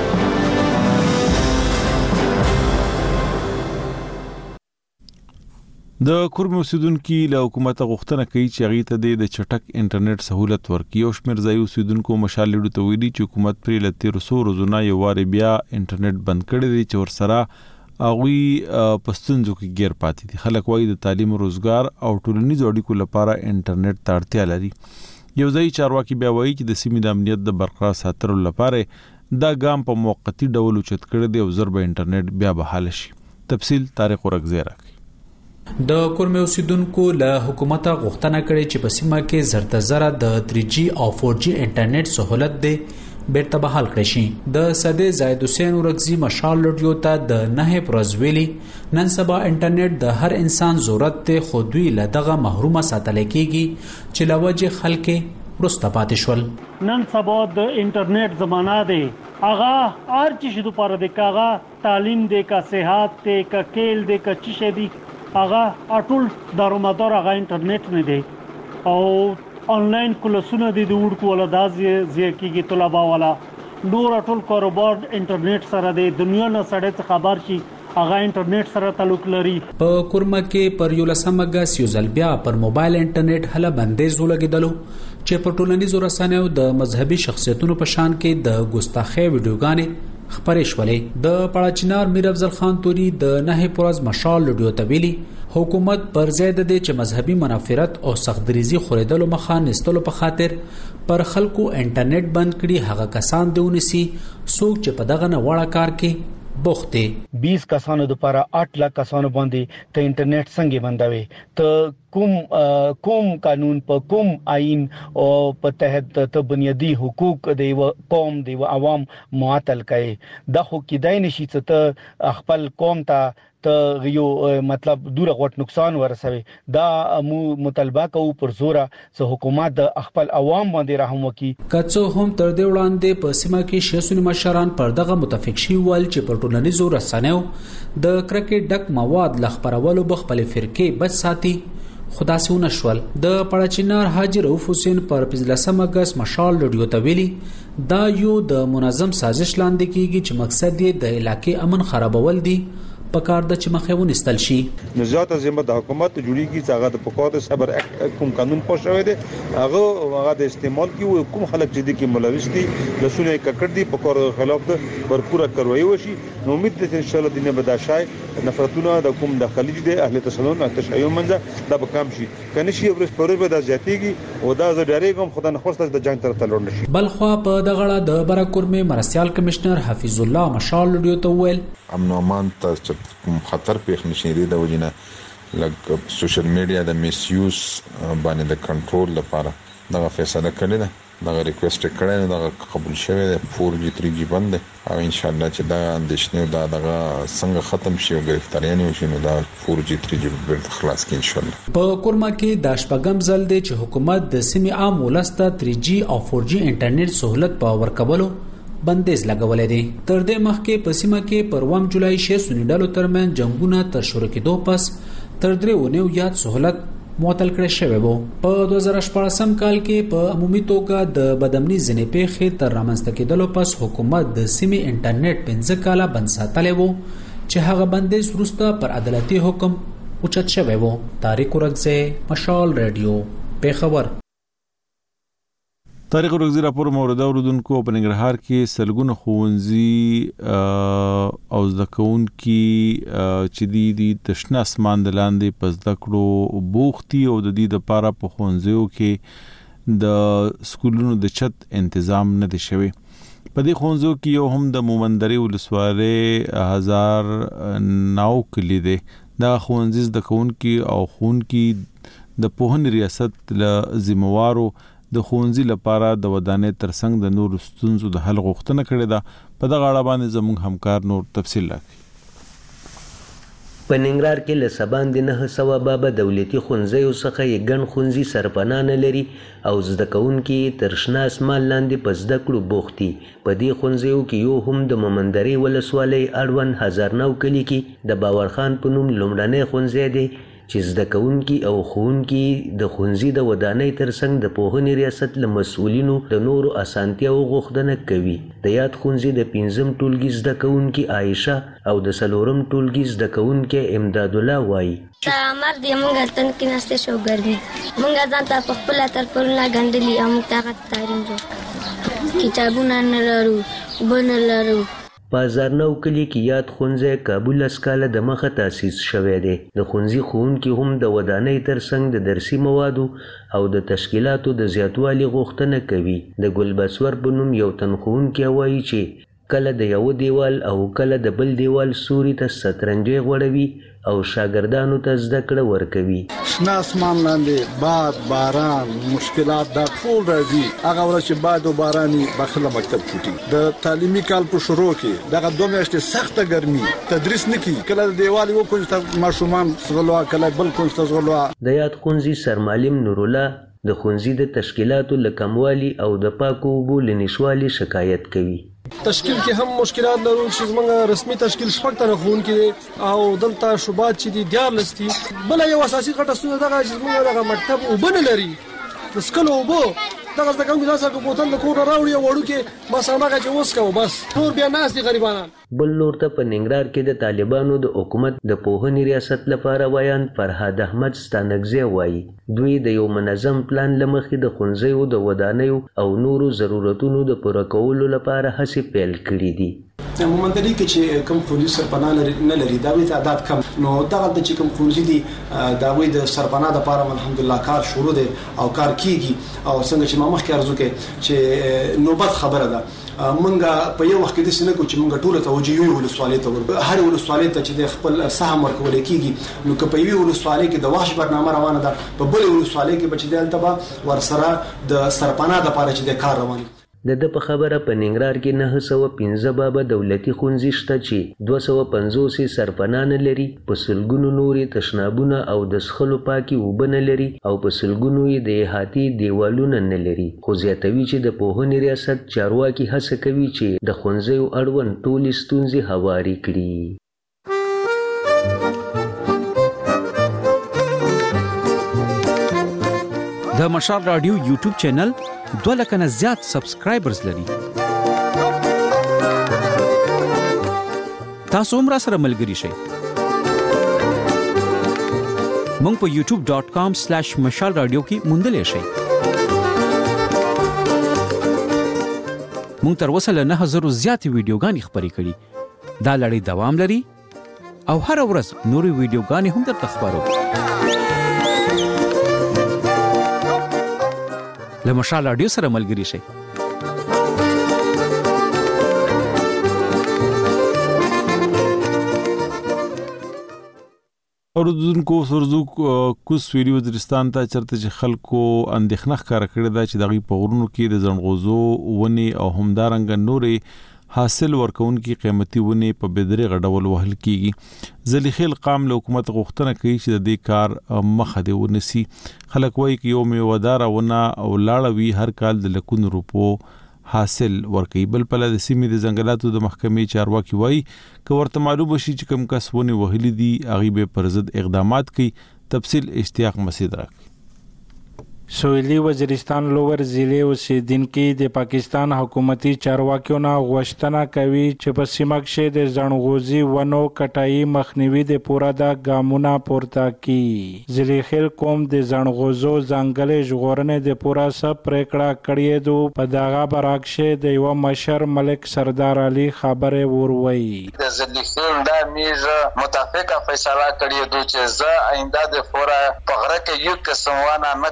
د کورم اوسیدونکو له حکومت غوښتنه کوي چې هغه ته د چټک انټرنیټ سہولت ورکړي. او شمیر ځای اوسیدونکو مشال لیدو ته ویلي چې حکومت پر لته رسو روزونه یو واره بیا انټرنیټ بند کړی دی چې ورسره اغوی پښتونځو کې غیر پاتې دي. خلک وایي د تعلیم روزګار او ټولنیزو اړیکو لپاره انټرنیټ ته اړتیا لري. یو ځای چارواکي بیا وایي چې د سیمې د امنیت د برقرار ساتلو لپاره دا ګام په موقتی ډول اوچت کړی دی او ضرب انټرنیټ بیا بحال شي. تفصیل طارق ورغزی راکړي.
د کورم اوسیدونکو له حکومت غوښتنه کړې چې په سیمه کې زرته زره د 3G او 4G انټرنیټ سہولت دی بیرته بحال کړی شي. د صدې زاید حسین ورغزی مشال رادیو ته د 9 پرزویلی نن سبا انټرنیټ د هر انسان ضرورت ته خو دوی له دغه محرومه ساتل کېږي چې لوجه خلک ورسته پاتې شول.
نن سبا د انټرنیټ زمانہ دی اغا هر چیز د پاره د کاغه تعلیم دی کا صحت دی کا کېل دی کا چشه دی اغا اټول دارومدار اغا انټرنیټ نه دی او آنلاین کلاسونه دي د وړکو ولا دازي کېږي طلبه والا نور ټول کاروبار انټرنیټ سره د دنیا نه سره خبر شي هغه انټرنیټ سره تعلق لري.
په کورما کې پر یو لسمه غاس یو ځلبیا پر موبایل انټرنیټ هله بندیز ولګیدلو چې په ټولنیزو رسنیو د مذهبي شخصیتونو په شان کې د ګستاخی ویډیوګانې خبرې شولې. د پړاچینار میر افضل خان توري د 9 پرز مشال لډیو تویلی حکومت پر زید دي چې مذهبي منافرت او سختدریزي خوریدلو مخه نستلو په خاطر پر خلکو انټرنیټ بند کړي. هغه کسان دیونسي څوک چې په دغه نه وړه کار کې بوخته
20 کسانو لپاره 8 لک کسانو باندې ته انټرنیټ څنګه بندوي ته کوم قانون په کوم آئین او په تحت ته بنیادی حقوق دی قوم دی عوام معطل کړي د خو کېدای نشي ته خپل قوم ته یو مطلب دوره غټ نقصان ورسوي. دا مو مطالبه کوو پر زوره چې حکومت د خپل عوام باندې رحم وکړي.
کڅو هم تر دې وړاندې په سیمه کې شیسونی مشران پر دغه متفق شي ول چې پر ټولنیزو رسنیو د کرکټ ډک مواد لخبرولو بخپل فرقې بچ ساتي خدا سونه شول. د پړاچینار حاجی رؤف حسین پر 15 اگست مشال رادیو ته ویلي دا یو د منظم سازش لاندې کیږي چې مقصد یې د علاقې امن خرابول دي پکار د چې مخېون استل شي.
نزاعت ذمہ د حکومت جوړیږي چې هغه د پکوات صبر کوم قانون پوښوي دي هغه د استعمال کی کوم خلک چې دي کې ملوث دي رسونه ککړ دي پکور خلاف د भरपूर کاروایی وشي. نو امید ده ان شاء الله دینه بداشای نفرتونه د کوم د خلیج د اهل تسنن تشیع منځه د بکام شي کني شي ورس پرې به د زیاتیږي او دا زه ډارېږم خدای نه خوښ د جنگ تر تلور نشي.
بلخوا په دغړه د برکورمه مرسیال کمشنر حفیظ الله مشال لډیو ته ویل
امن امان ته خطر پیښ نشي د وجنه لګ سوشل میډیا د میس یوز باندې د کنټرول لپاره دا فیصله کړې ده دا ریکوست کړی دا قبول شوی دی 4G 3G بند او ان شاء الله چې دا اندیشنه دا دغه څنګه ختم شي او گرفتاریانه وشي نو دا 4G 3G بیرته خلاص کړي ان شاء الله.
په کورما کې د شپږم ځل دی چې حکومت د سیمې عام ولسته 3G او 4G انټرنیټ سہولت په ورکولو بندیز لګولې دي. تر دې مخکې په سیمه کې پر 1 جولای 6 سنیډالو ترمن جنگونه تر شروع کېدو پس تر 3 یاد سہولت معطل کړی شوی وو. په 2014 کال کې په عمومي توګه د بدامني ځنې پیښې تر رامنځته کېدلو پس حکومت د سیمې انټرنیټ 15 کاله بند ساتلی وو چې هغه بندیز وروسته پر عدالتي حکم اوچت شوی وو. طارق ورغزی مشال رادیو پیښور.
طارق ورغزی راپور مورد اوردونکو په ننګرهار کې سلګونه ښوونځي او زده کوونکي چې د تشنه اسمان د لاندې په زده کړو بوختي او د دې لپاره په ښوونځیو کې د سکولونو د چت تنظیم نه دی شوی. په دې ښوونځیو کې یو هم د مومندري ولسوالۍ 1009 کلی دی. دا ښوونځي زده کوونکي او ښوونکي د پوهنې ریاست له ذمہوارو د ښوونځي لپاره د ودانۍ ترڅنګ د نور ستونزو د حل غوښتنه کړې ده. په دغه اړه باندې زموږ همکار نور تفصیل راکړي.
په ننګرهار کې له سباندې 900 بابا دولتي ښوونځیو څخه یې ګڼ ښوونځي سرپناه نه لري او زده کوونکي تر شنه اسمان لاندې په زده کړو بوخت دي. په دې ښوونځیو کې یو هم د مومندرې ولسوالۍ اړوند هزارنو کلي کې د باورخان په نوم لومړنی ښوونځی دی چې زده کوونکي او ښوونکي د ښوونځي د ودانۍ ترڅنګ د پوهنې ریاست له مسؤلینو د نورو اسانتیاو غوښتنه کوي. د یاد ښوونځي د 5م ټولګي زده کوونکي عایشه او د 4م ټولګي زده کوونکی امداد الله وایي
مرد مونږ تن کې نسته شو ګرمي مونږ ځان ته په خپل ترپلونه غندلي او موږ طاقت تعلیم جوړ کتابونه نه لرو وبنه لرو.
په هزارنو کلي کې یاد ښوونځی کابل اسکاله د مخه تاسیس شوی دی. د ښوونځي ښوونکي هم د ودانۍ ترڅنګ د درسي موادو او د تشکیلاتو د زیاتوالي غوښتنه کوي. د ګلبسور په نوم یو تن ښوونکی وایي چې کله د یو دیوال او کله د بل دیوال سوري ته سترنجې غوړوي او شاګردانو ته زده کړه ورکوي.
شنه اسمان لاندې باد باران مشکلات دا ټول راځي. هغه ورځ چې باد او باراني بخله مکتب چوټي د تعلیمي کال په شروع کې دغه 2 میاشتې سخته ګرمي تدریس نکي کله د دیوال یو کوم ته ماشومان سغلوا کله بل کوم ته سغلوا.
د یاد ښوونځي سرمعلم نور الله د ښوونځي د تشکیلاتو له کموالي او د پاکو اوبو له نشوالي شکایت کوي.
تشکیل کې هم مشکلات لرو چې زموږ رسمي تشکیل شپږ تنه ښوونکي او دلته شوبات چې دي 14 دي. بل یو اساسي غټه ستونزه دغه چې زموږ دغه مکتب وبنه لري د سکلو وبو دغه زده کوونکي تاسو په بوتل د کور راوړي وړو کې بس هغه چې وسکو بس ټول بیا ناس دي غریبانان.
بل نور ته په ننګرهار کې د طالبانو د حکومت د پوهنې ریاست لپاره ویان فرهاد احمد ستانکزی وایي دوی د یو منظم پلان لمخې د ښوونځیو د ودانیو او نورو ضرورتونو د پوره کولو لپاره هڅې پیل کړې دي.
مومندري کې چې کوم ښوونځي سرپناه نه لري دا وی تعداد کم نو دغه چې کوم ښوونځي دي دا وی د سرپناه لپاره الحمدلله کار شروع دی او کار کیږي او څنګه چې ما مخکې ارزو کې چې نوبت خبره ده مونږه په یو وخت کې د سینکو چې مونږ ټوله توجه یو ولسوالۍ ته ور هر ولسوالۍ ته چې د خپل سهم ورکول کیږي نو که په یو ولسوالۍ کې د وحش برنامه روانه ده په بل ولسوالۍ کې بچ دی البته ورسره د سرپناه لپاره چې د کار روان
د په خبره په ننګرهار کې 915 بابا دولتي ښوونځي شته چې 250 سرپناه نه لري په سلګونو نورې تشنابونه او د څښلو پاکي اوبه نه لري او په سلګونو یې د احاطې دیوالونه نه لري. خو زیاتوي چې د پوهنې ریاست چارواکي هڅه کوي چې د ښوونځیو اړوند ټولې ستونزې هواري کړي.
د مشال رادیو یوټیوب چینل 2 لک نه زیات سبسکرایبرز لري. تاسو هم را سره ملګري شئ. مونږ په youtube.com/مشال رادیو کې موندلې شئ. مونږ تر اوسه له 9000 زیات ویډیوګانې خپرې کړي. دا لړۍ دوام لري او هر ورځ نورې ویډیوګانې هم درته خپرو. له مشال رادیو سره ملګري شئ.
اوردونکو سرزو کوس ویډیو وزیرستان ته چرته چې خلکو اندېښنه ښکاره کړې ده چې دغه په غرونو کې د زنغوزو ونی او همدارنګ نورې حاصل ورکونکي قیمتي ونی په بدرې غډول وهل کیږي. ذلیخیل قام له حکومت غوښتنه کوي چې د دې کار مخه دی ونسی. خلک وایي چې یو میوهدار ونه او لاړوي هر کال د لکونو روپو حاصل ورکوي. بل پله د سیمې د ځنګلاتو د محکمې چارواکي وایي که ورته معلوم شي چې کوم کس ونی وهلي دي هغه به پر ضد اقدامات کوي. تفصیل اشتیاق مسعود راکړي.
سویلی وزیرستان لوور ضلع اوسیدونکو د پاکستان حکومتي چارواکیو نه غوښتنه کوي چې په سیمه کې د ځنغوزي ونو کټای مخنیوي د پوره د ګامونه پورته کړي. ذلیخیل قوم د ځنغوزو ځنګل ژغورنې د پوره سب پریکړه کړې دو په دغه برعکس د یو مشر ملک سردار علي خبره وروي.
د ذلیخیل د میزه متفقه فیصله کړې دو چې زه آینده د پوره پغره کې یو قسم ونه نکټ کا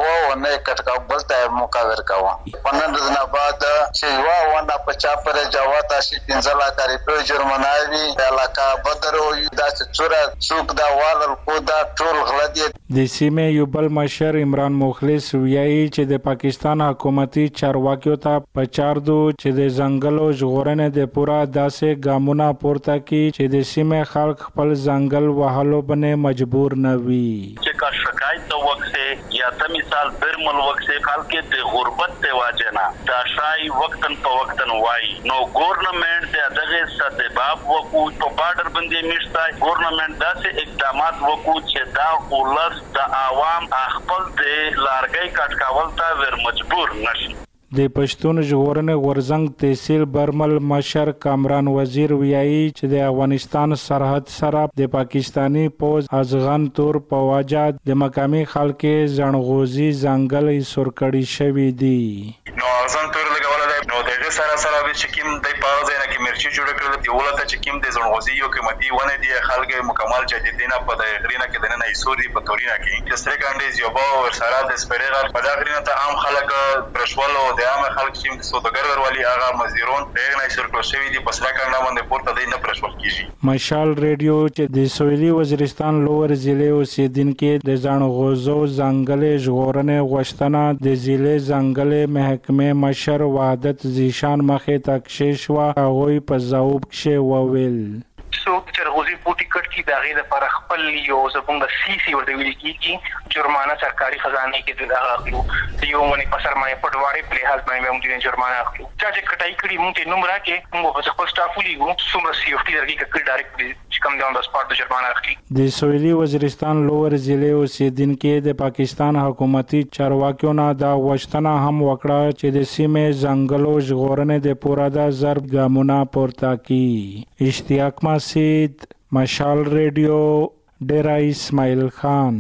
یو ونه کټکا بل ته موقع ورکاوه. پنن دنا بعد چې یو ونه په چا پر جواب تاسو 15 لک روپۍ جرمانه وی علاقه بدرو دا چې چوره څوک دا والل کو دا ټول غلطي.
د سیمې یو بل مشر عمران مخلص ویایي چې د پاکستان حکومتي چارواکیو ته پچاردو چې د ځنګلو ژغورنې د پورا داسې ګامونه پورته کی چې د سیمې خلک خپل ځنګل وهلو باندې مجبور نه وي.
چې کا شکایت د وخت سے یا د مثال برمل وخت سے خلک د غربت ته واجنه دا شای وختن په وختن وای نو ګورنمنت دغه سبب وکړو په بارډر باندې میشته ګورنمنت داسې اقدامات وکړو چې دا ولس د عوام خپل د لارګي کټکاول ته ور مجبور نشي.
د پښتون ژغورنې غورځنګ تحصیل برمل مشر کامران وزیر ویایي چې د افغانستان سرحد سره د پاکستانی پوز ازغن تور په وجه د مقامی خلک ځنغوزي ځنګل سورکړی شوی دی.
نو ازغن تور لګول نو دغه سره چې کوم د پاوځ نه کې مرچي جوړ کړل دی ولته چې کوم د ځنغوزي یو قیمتي ونه دی خلک مکمل چې دینه په د غرینه کې دنه ایسوري په تورینا کې چې سره کاندې یوبا ور سره د سپریغه په دا غرینه ته عام خلک پرشوالو د عام خلک چې سوداګر ورولي هغه مزدورون دغه ایسور کړو شوی دی په سره کاندې باندې پورته دی نه پرشوال کیږي.
مشال ریډیو چې د سویلي وزیرستان لوور ضلع اوسیدونکو د ځنغوزو ځنګل ژغورنې غوښتنه د ضلع ځنګل محکمې مشر وحدت زیشان مخې تکشیش وا هغه په ځواب کې وویل
څوک چې غوزي پوټی کټ کی دا غي د پر خپل یو زبونګ سیسی ورته ویل کیږي جرمانه سرکاري خزانه کې د اخلو یو مونږ په سر باندې پټواري په لحاظ باندې موږ جرمانه اخلو چې کټای کړي موږ نوم راکې موږ په خپل سټاف ولیګو څومره سیفټي درګه کې ډایرکټ کم ډاون د سپاټ جرمانه اخلي.
د سویلي وزیرستان لوور ضلع اوسیدونکو د پاکستان حکومتي چارواکیو نه دا غوښتنه هم وکړه چې د سیمې ځنګلو ژغورنې د پوره د ضرب ګامونه پورته کړي. اشتیاق مسید مشال ریډیو ډیرا اسماعیل خان.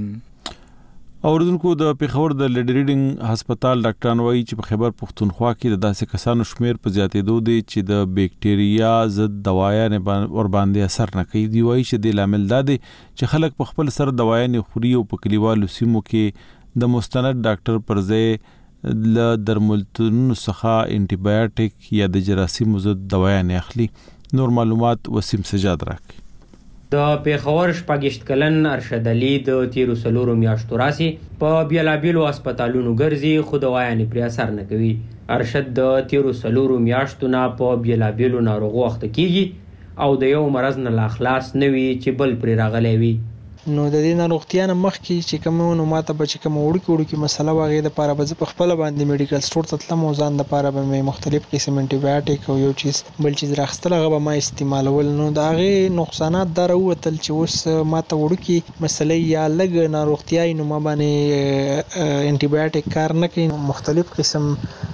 اوردونکو د پیښور د لیډ ریډینګ هسپتال ډاکټران وایي چې په خیبر پښتونخوا کې د داسې کسانو شمیر په زیاتېدو دی چې د بیکټیریا ضد دوايانې ور باندې اثر نه کوي. دی وایي چې د لامل دا دی چې خلک په خپل سر دوايانې خوري او په کلیوالو سیمو کې د مستند ډاکټر پر ځای ل درملتونونو څخه انټي بایوټیک یا د جراثیمو ضد دوايانې اخلي. نور معلومات وسیم سجاد راکړي.
د پیښور شپږشت کلن ارشد علي د تیرو سلورو میاشتو راسي په بیلابیلو هسپتالونو ګرځي خو دوايانې پر اثر نه کوي. ارشد د تیرو سلورو میاشتو نه په بیلابیلو ناروغو اخته کیږي او د یو مرض نه لا خلاص نه وي چې بل پر راغلی وي.
نو د دې ناروغتیا نه مخکې چې کومو ماته به چې کوم وړوکی مسله واغې د پاره به په خپل باندې میډیکل سٹور ته تلم او ځان د پاره به مختلف قسم انټي بایوټیک او یو چیز بل چیز راخستل هغه به ما استعمالول. نو دا غي نقصانات در وتل چې اوس ماته وړوکی مسله یا لګ ناروغتیا نو ما باندې انټي بایوټیک کار نه کوي. مختلف قسم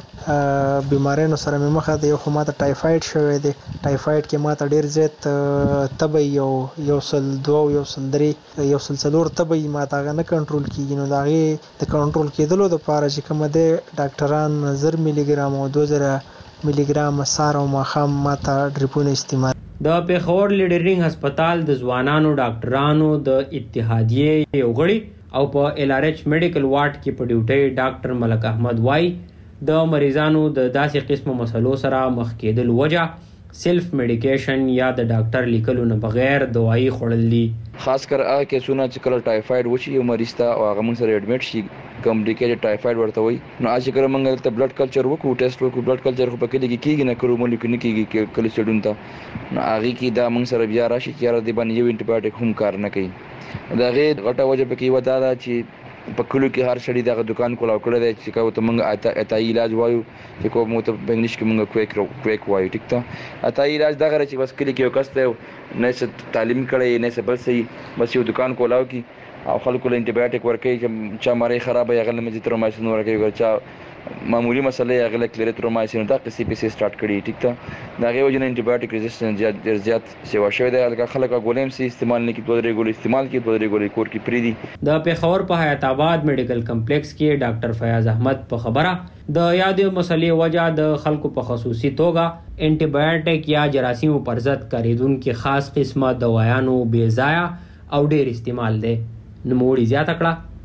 بیمارانو سره مې مخه د یو خو ماته ټایفاید شوی دی. ټایفاید کې ماته ډیر زیات تبه یو سل 2 یو سل 3 یو سل 4 تبه ماته هغه نه کنټرول کیږي. نو دا غي د کنټرول کېدلو د پاره چې کوم د ډاکټران 1000 ملي ګرام او 2000 ملي ګرام سار او مخام ماته ډریپونه استعمال.
د پیښور لیډرینګ هسپتال د ځوانانو ډاکټرانو د اتحادیې یو غړي او په ال ار ایچ میډیکل وارډ کې په ډیوټي ډاکټر ملک احمد وای د مریضانو د داسې قسمه مسلو سره مخ کېدل وجه سیلف میډیکیشن یا د ډاکټر لیکلو نه بغیر دوايي خوړل دي.
خاص کر هغه کیسونه چې کله ټایفاید وشي یو مریض ته او هغه موږ سره اډمیټ شي کمپلیکیټډ ټایفاید ورته وي نو اځ کله موږ ته بلډ کلچر وکړو ټیسټ وکړو بلډ کلچر خو پکې کېږي نه کړو مونږ کې کېږي کله چډون ته نو هغه کې دا موږ سره بیا راشي چې را دي باندې یو انټي بایوټیک هم کار نه کوي. دا غي غټه وجه پکې ودا دا چې په کلو کې هر شړی دغه دکان کولاو کړی دی چې کوم ته موږ اتای علاج وایو چې کوم ته په انګلیش کې موږ کویک وایو. ټیک ته اتای علاج دغه چې بس کلی کې یو کس ته نه څه تعلیم کړی نه څه بل څه بس یو دکان کولاو کې او خلکو له انټي بایوټیک ورکوي چې چا مری خراب یا غل مې ترومایسین ورکوي ورچا معمولی مسله یا غل کلریترومایسین دا قصې په سي سٹارټ کړي. ټیک ته دا غي وجه انټي بایوټیک ریزिस्टेंस زیات سیوا شوی دی. الګا خلک غولیم سي استعمال نه کی دوه ریګول استعمال کی دوه ریګول کور کی پری دي.
د پیښور په حیات آباد میډیکل کمپلیکس کې ډاکټر فیاض احمد په خبره د یادې مسلې وجه د خلکو په خصوصي توګه انټي بایوټیک یا جراثیمو پر ضد کاریدونکو خاص قسمه دوايانو بے ضایع او ډیر استعمال دي. نوموړي زیاته کړه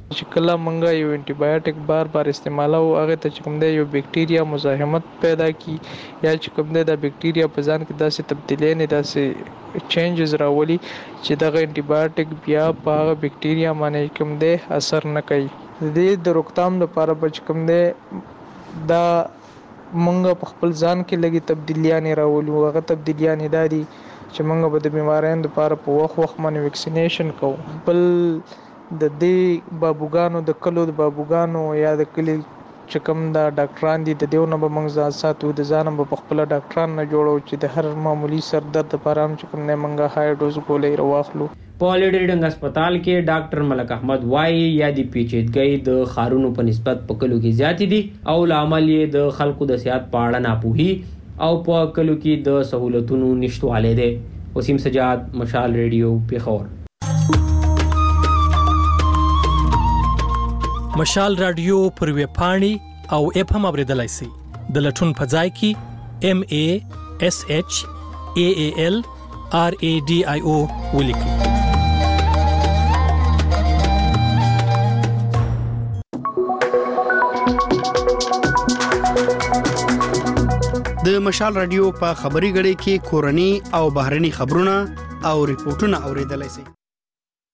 چې کله مونږه یو انټي بایوټیک بار استعمالو هغه ته چې کوم دی یو بکټیریا مزاحمت پیدا کی یا چې کوم دی د بکټیریا په ځان کې داسې تبدیلی نه داسې چینجز راولي چې دغه انټي بایوټیک بیا په هغه بکټیریا باندې کوم دی اثر نه کوي. د روکتام لپاره به چې کوم دی دا مونږ په خپل ځان کې لګي تبدیلیاں راولو. هغه تبدیلیاں دا دي چې مونږ به د بیماریانو لپاره په وخت باندې ویکسینیشن کوو. بل د دې بابوګانو د کلو د بابوګانو یا د کلی چې کوم دا ډاکټران دي د دیو نه به موږ ځان ساتو. د ځان به په خپل ډاکټران نه جوړو چې د هر معمولی سر درد لپاره هم چې کوم نه موږ های ډوز ګولۍ راواخلو.
په لیډر ډنګ هسپتال کې ډاکټر ملک احمد وایي یا د پیچیدګۍ د خارونو په نسبت په کلو کې زیاتې دي او لامل یې د خلکو د صحت په اړه ناپوهي او په کلو کې د سہولتونو نشټوالی دی. وسیم سجاد، مشال ریډیو، پیښور.
مشال رادیو پر ویب پاڼې او اپ هم اوریدلای شئ. د لټون په ځای کې MASHALRADIO ولیکئ.
د مشال رادیو په خبري غړي کې کورني او بهرني خبرونه او ریپورتونه اوریدلای شئ.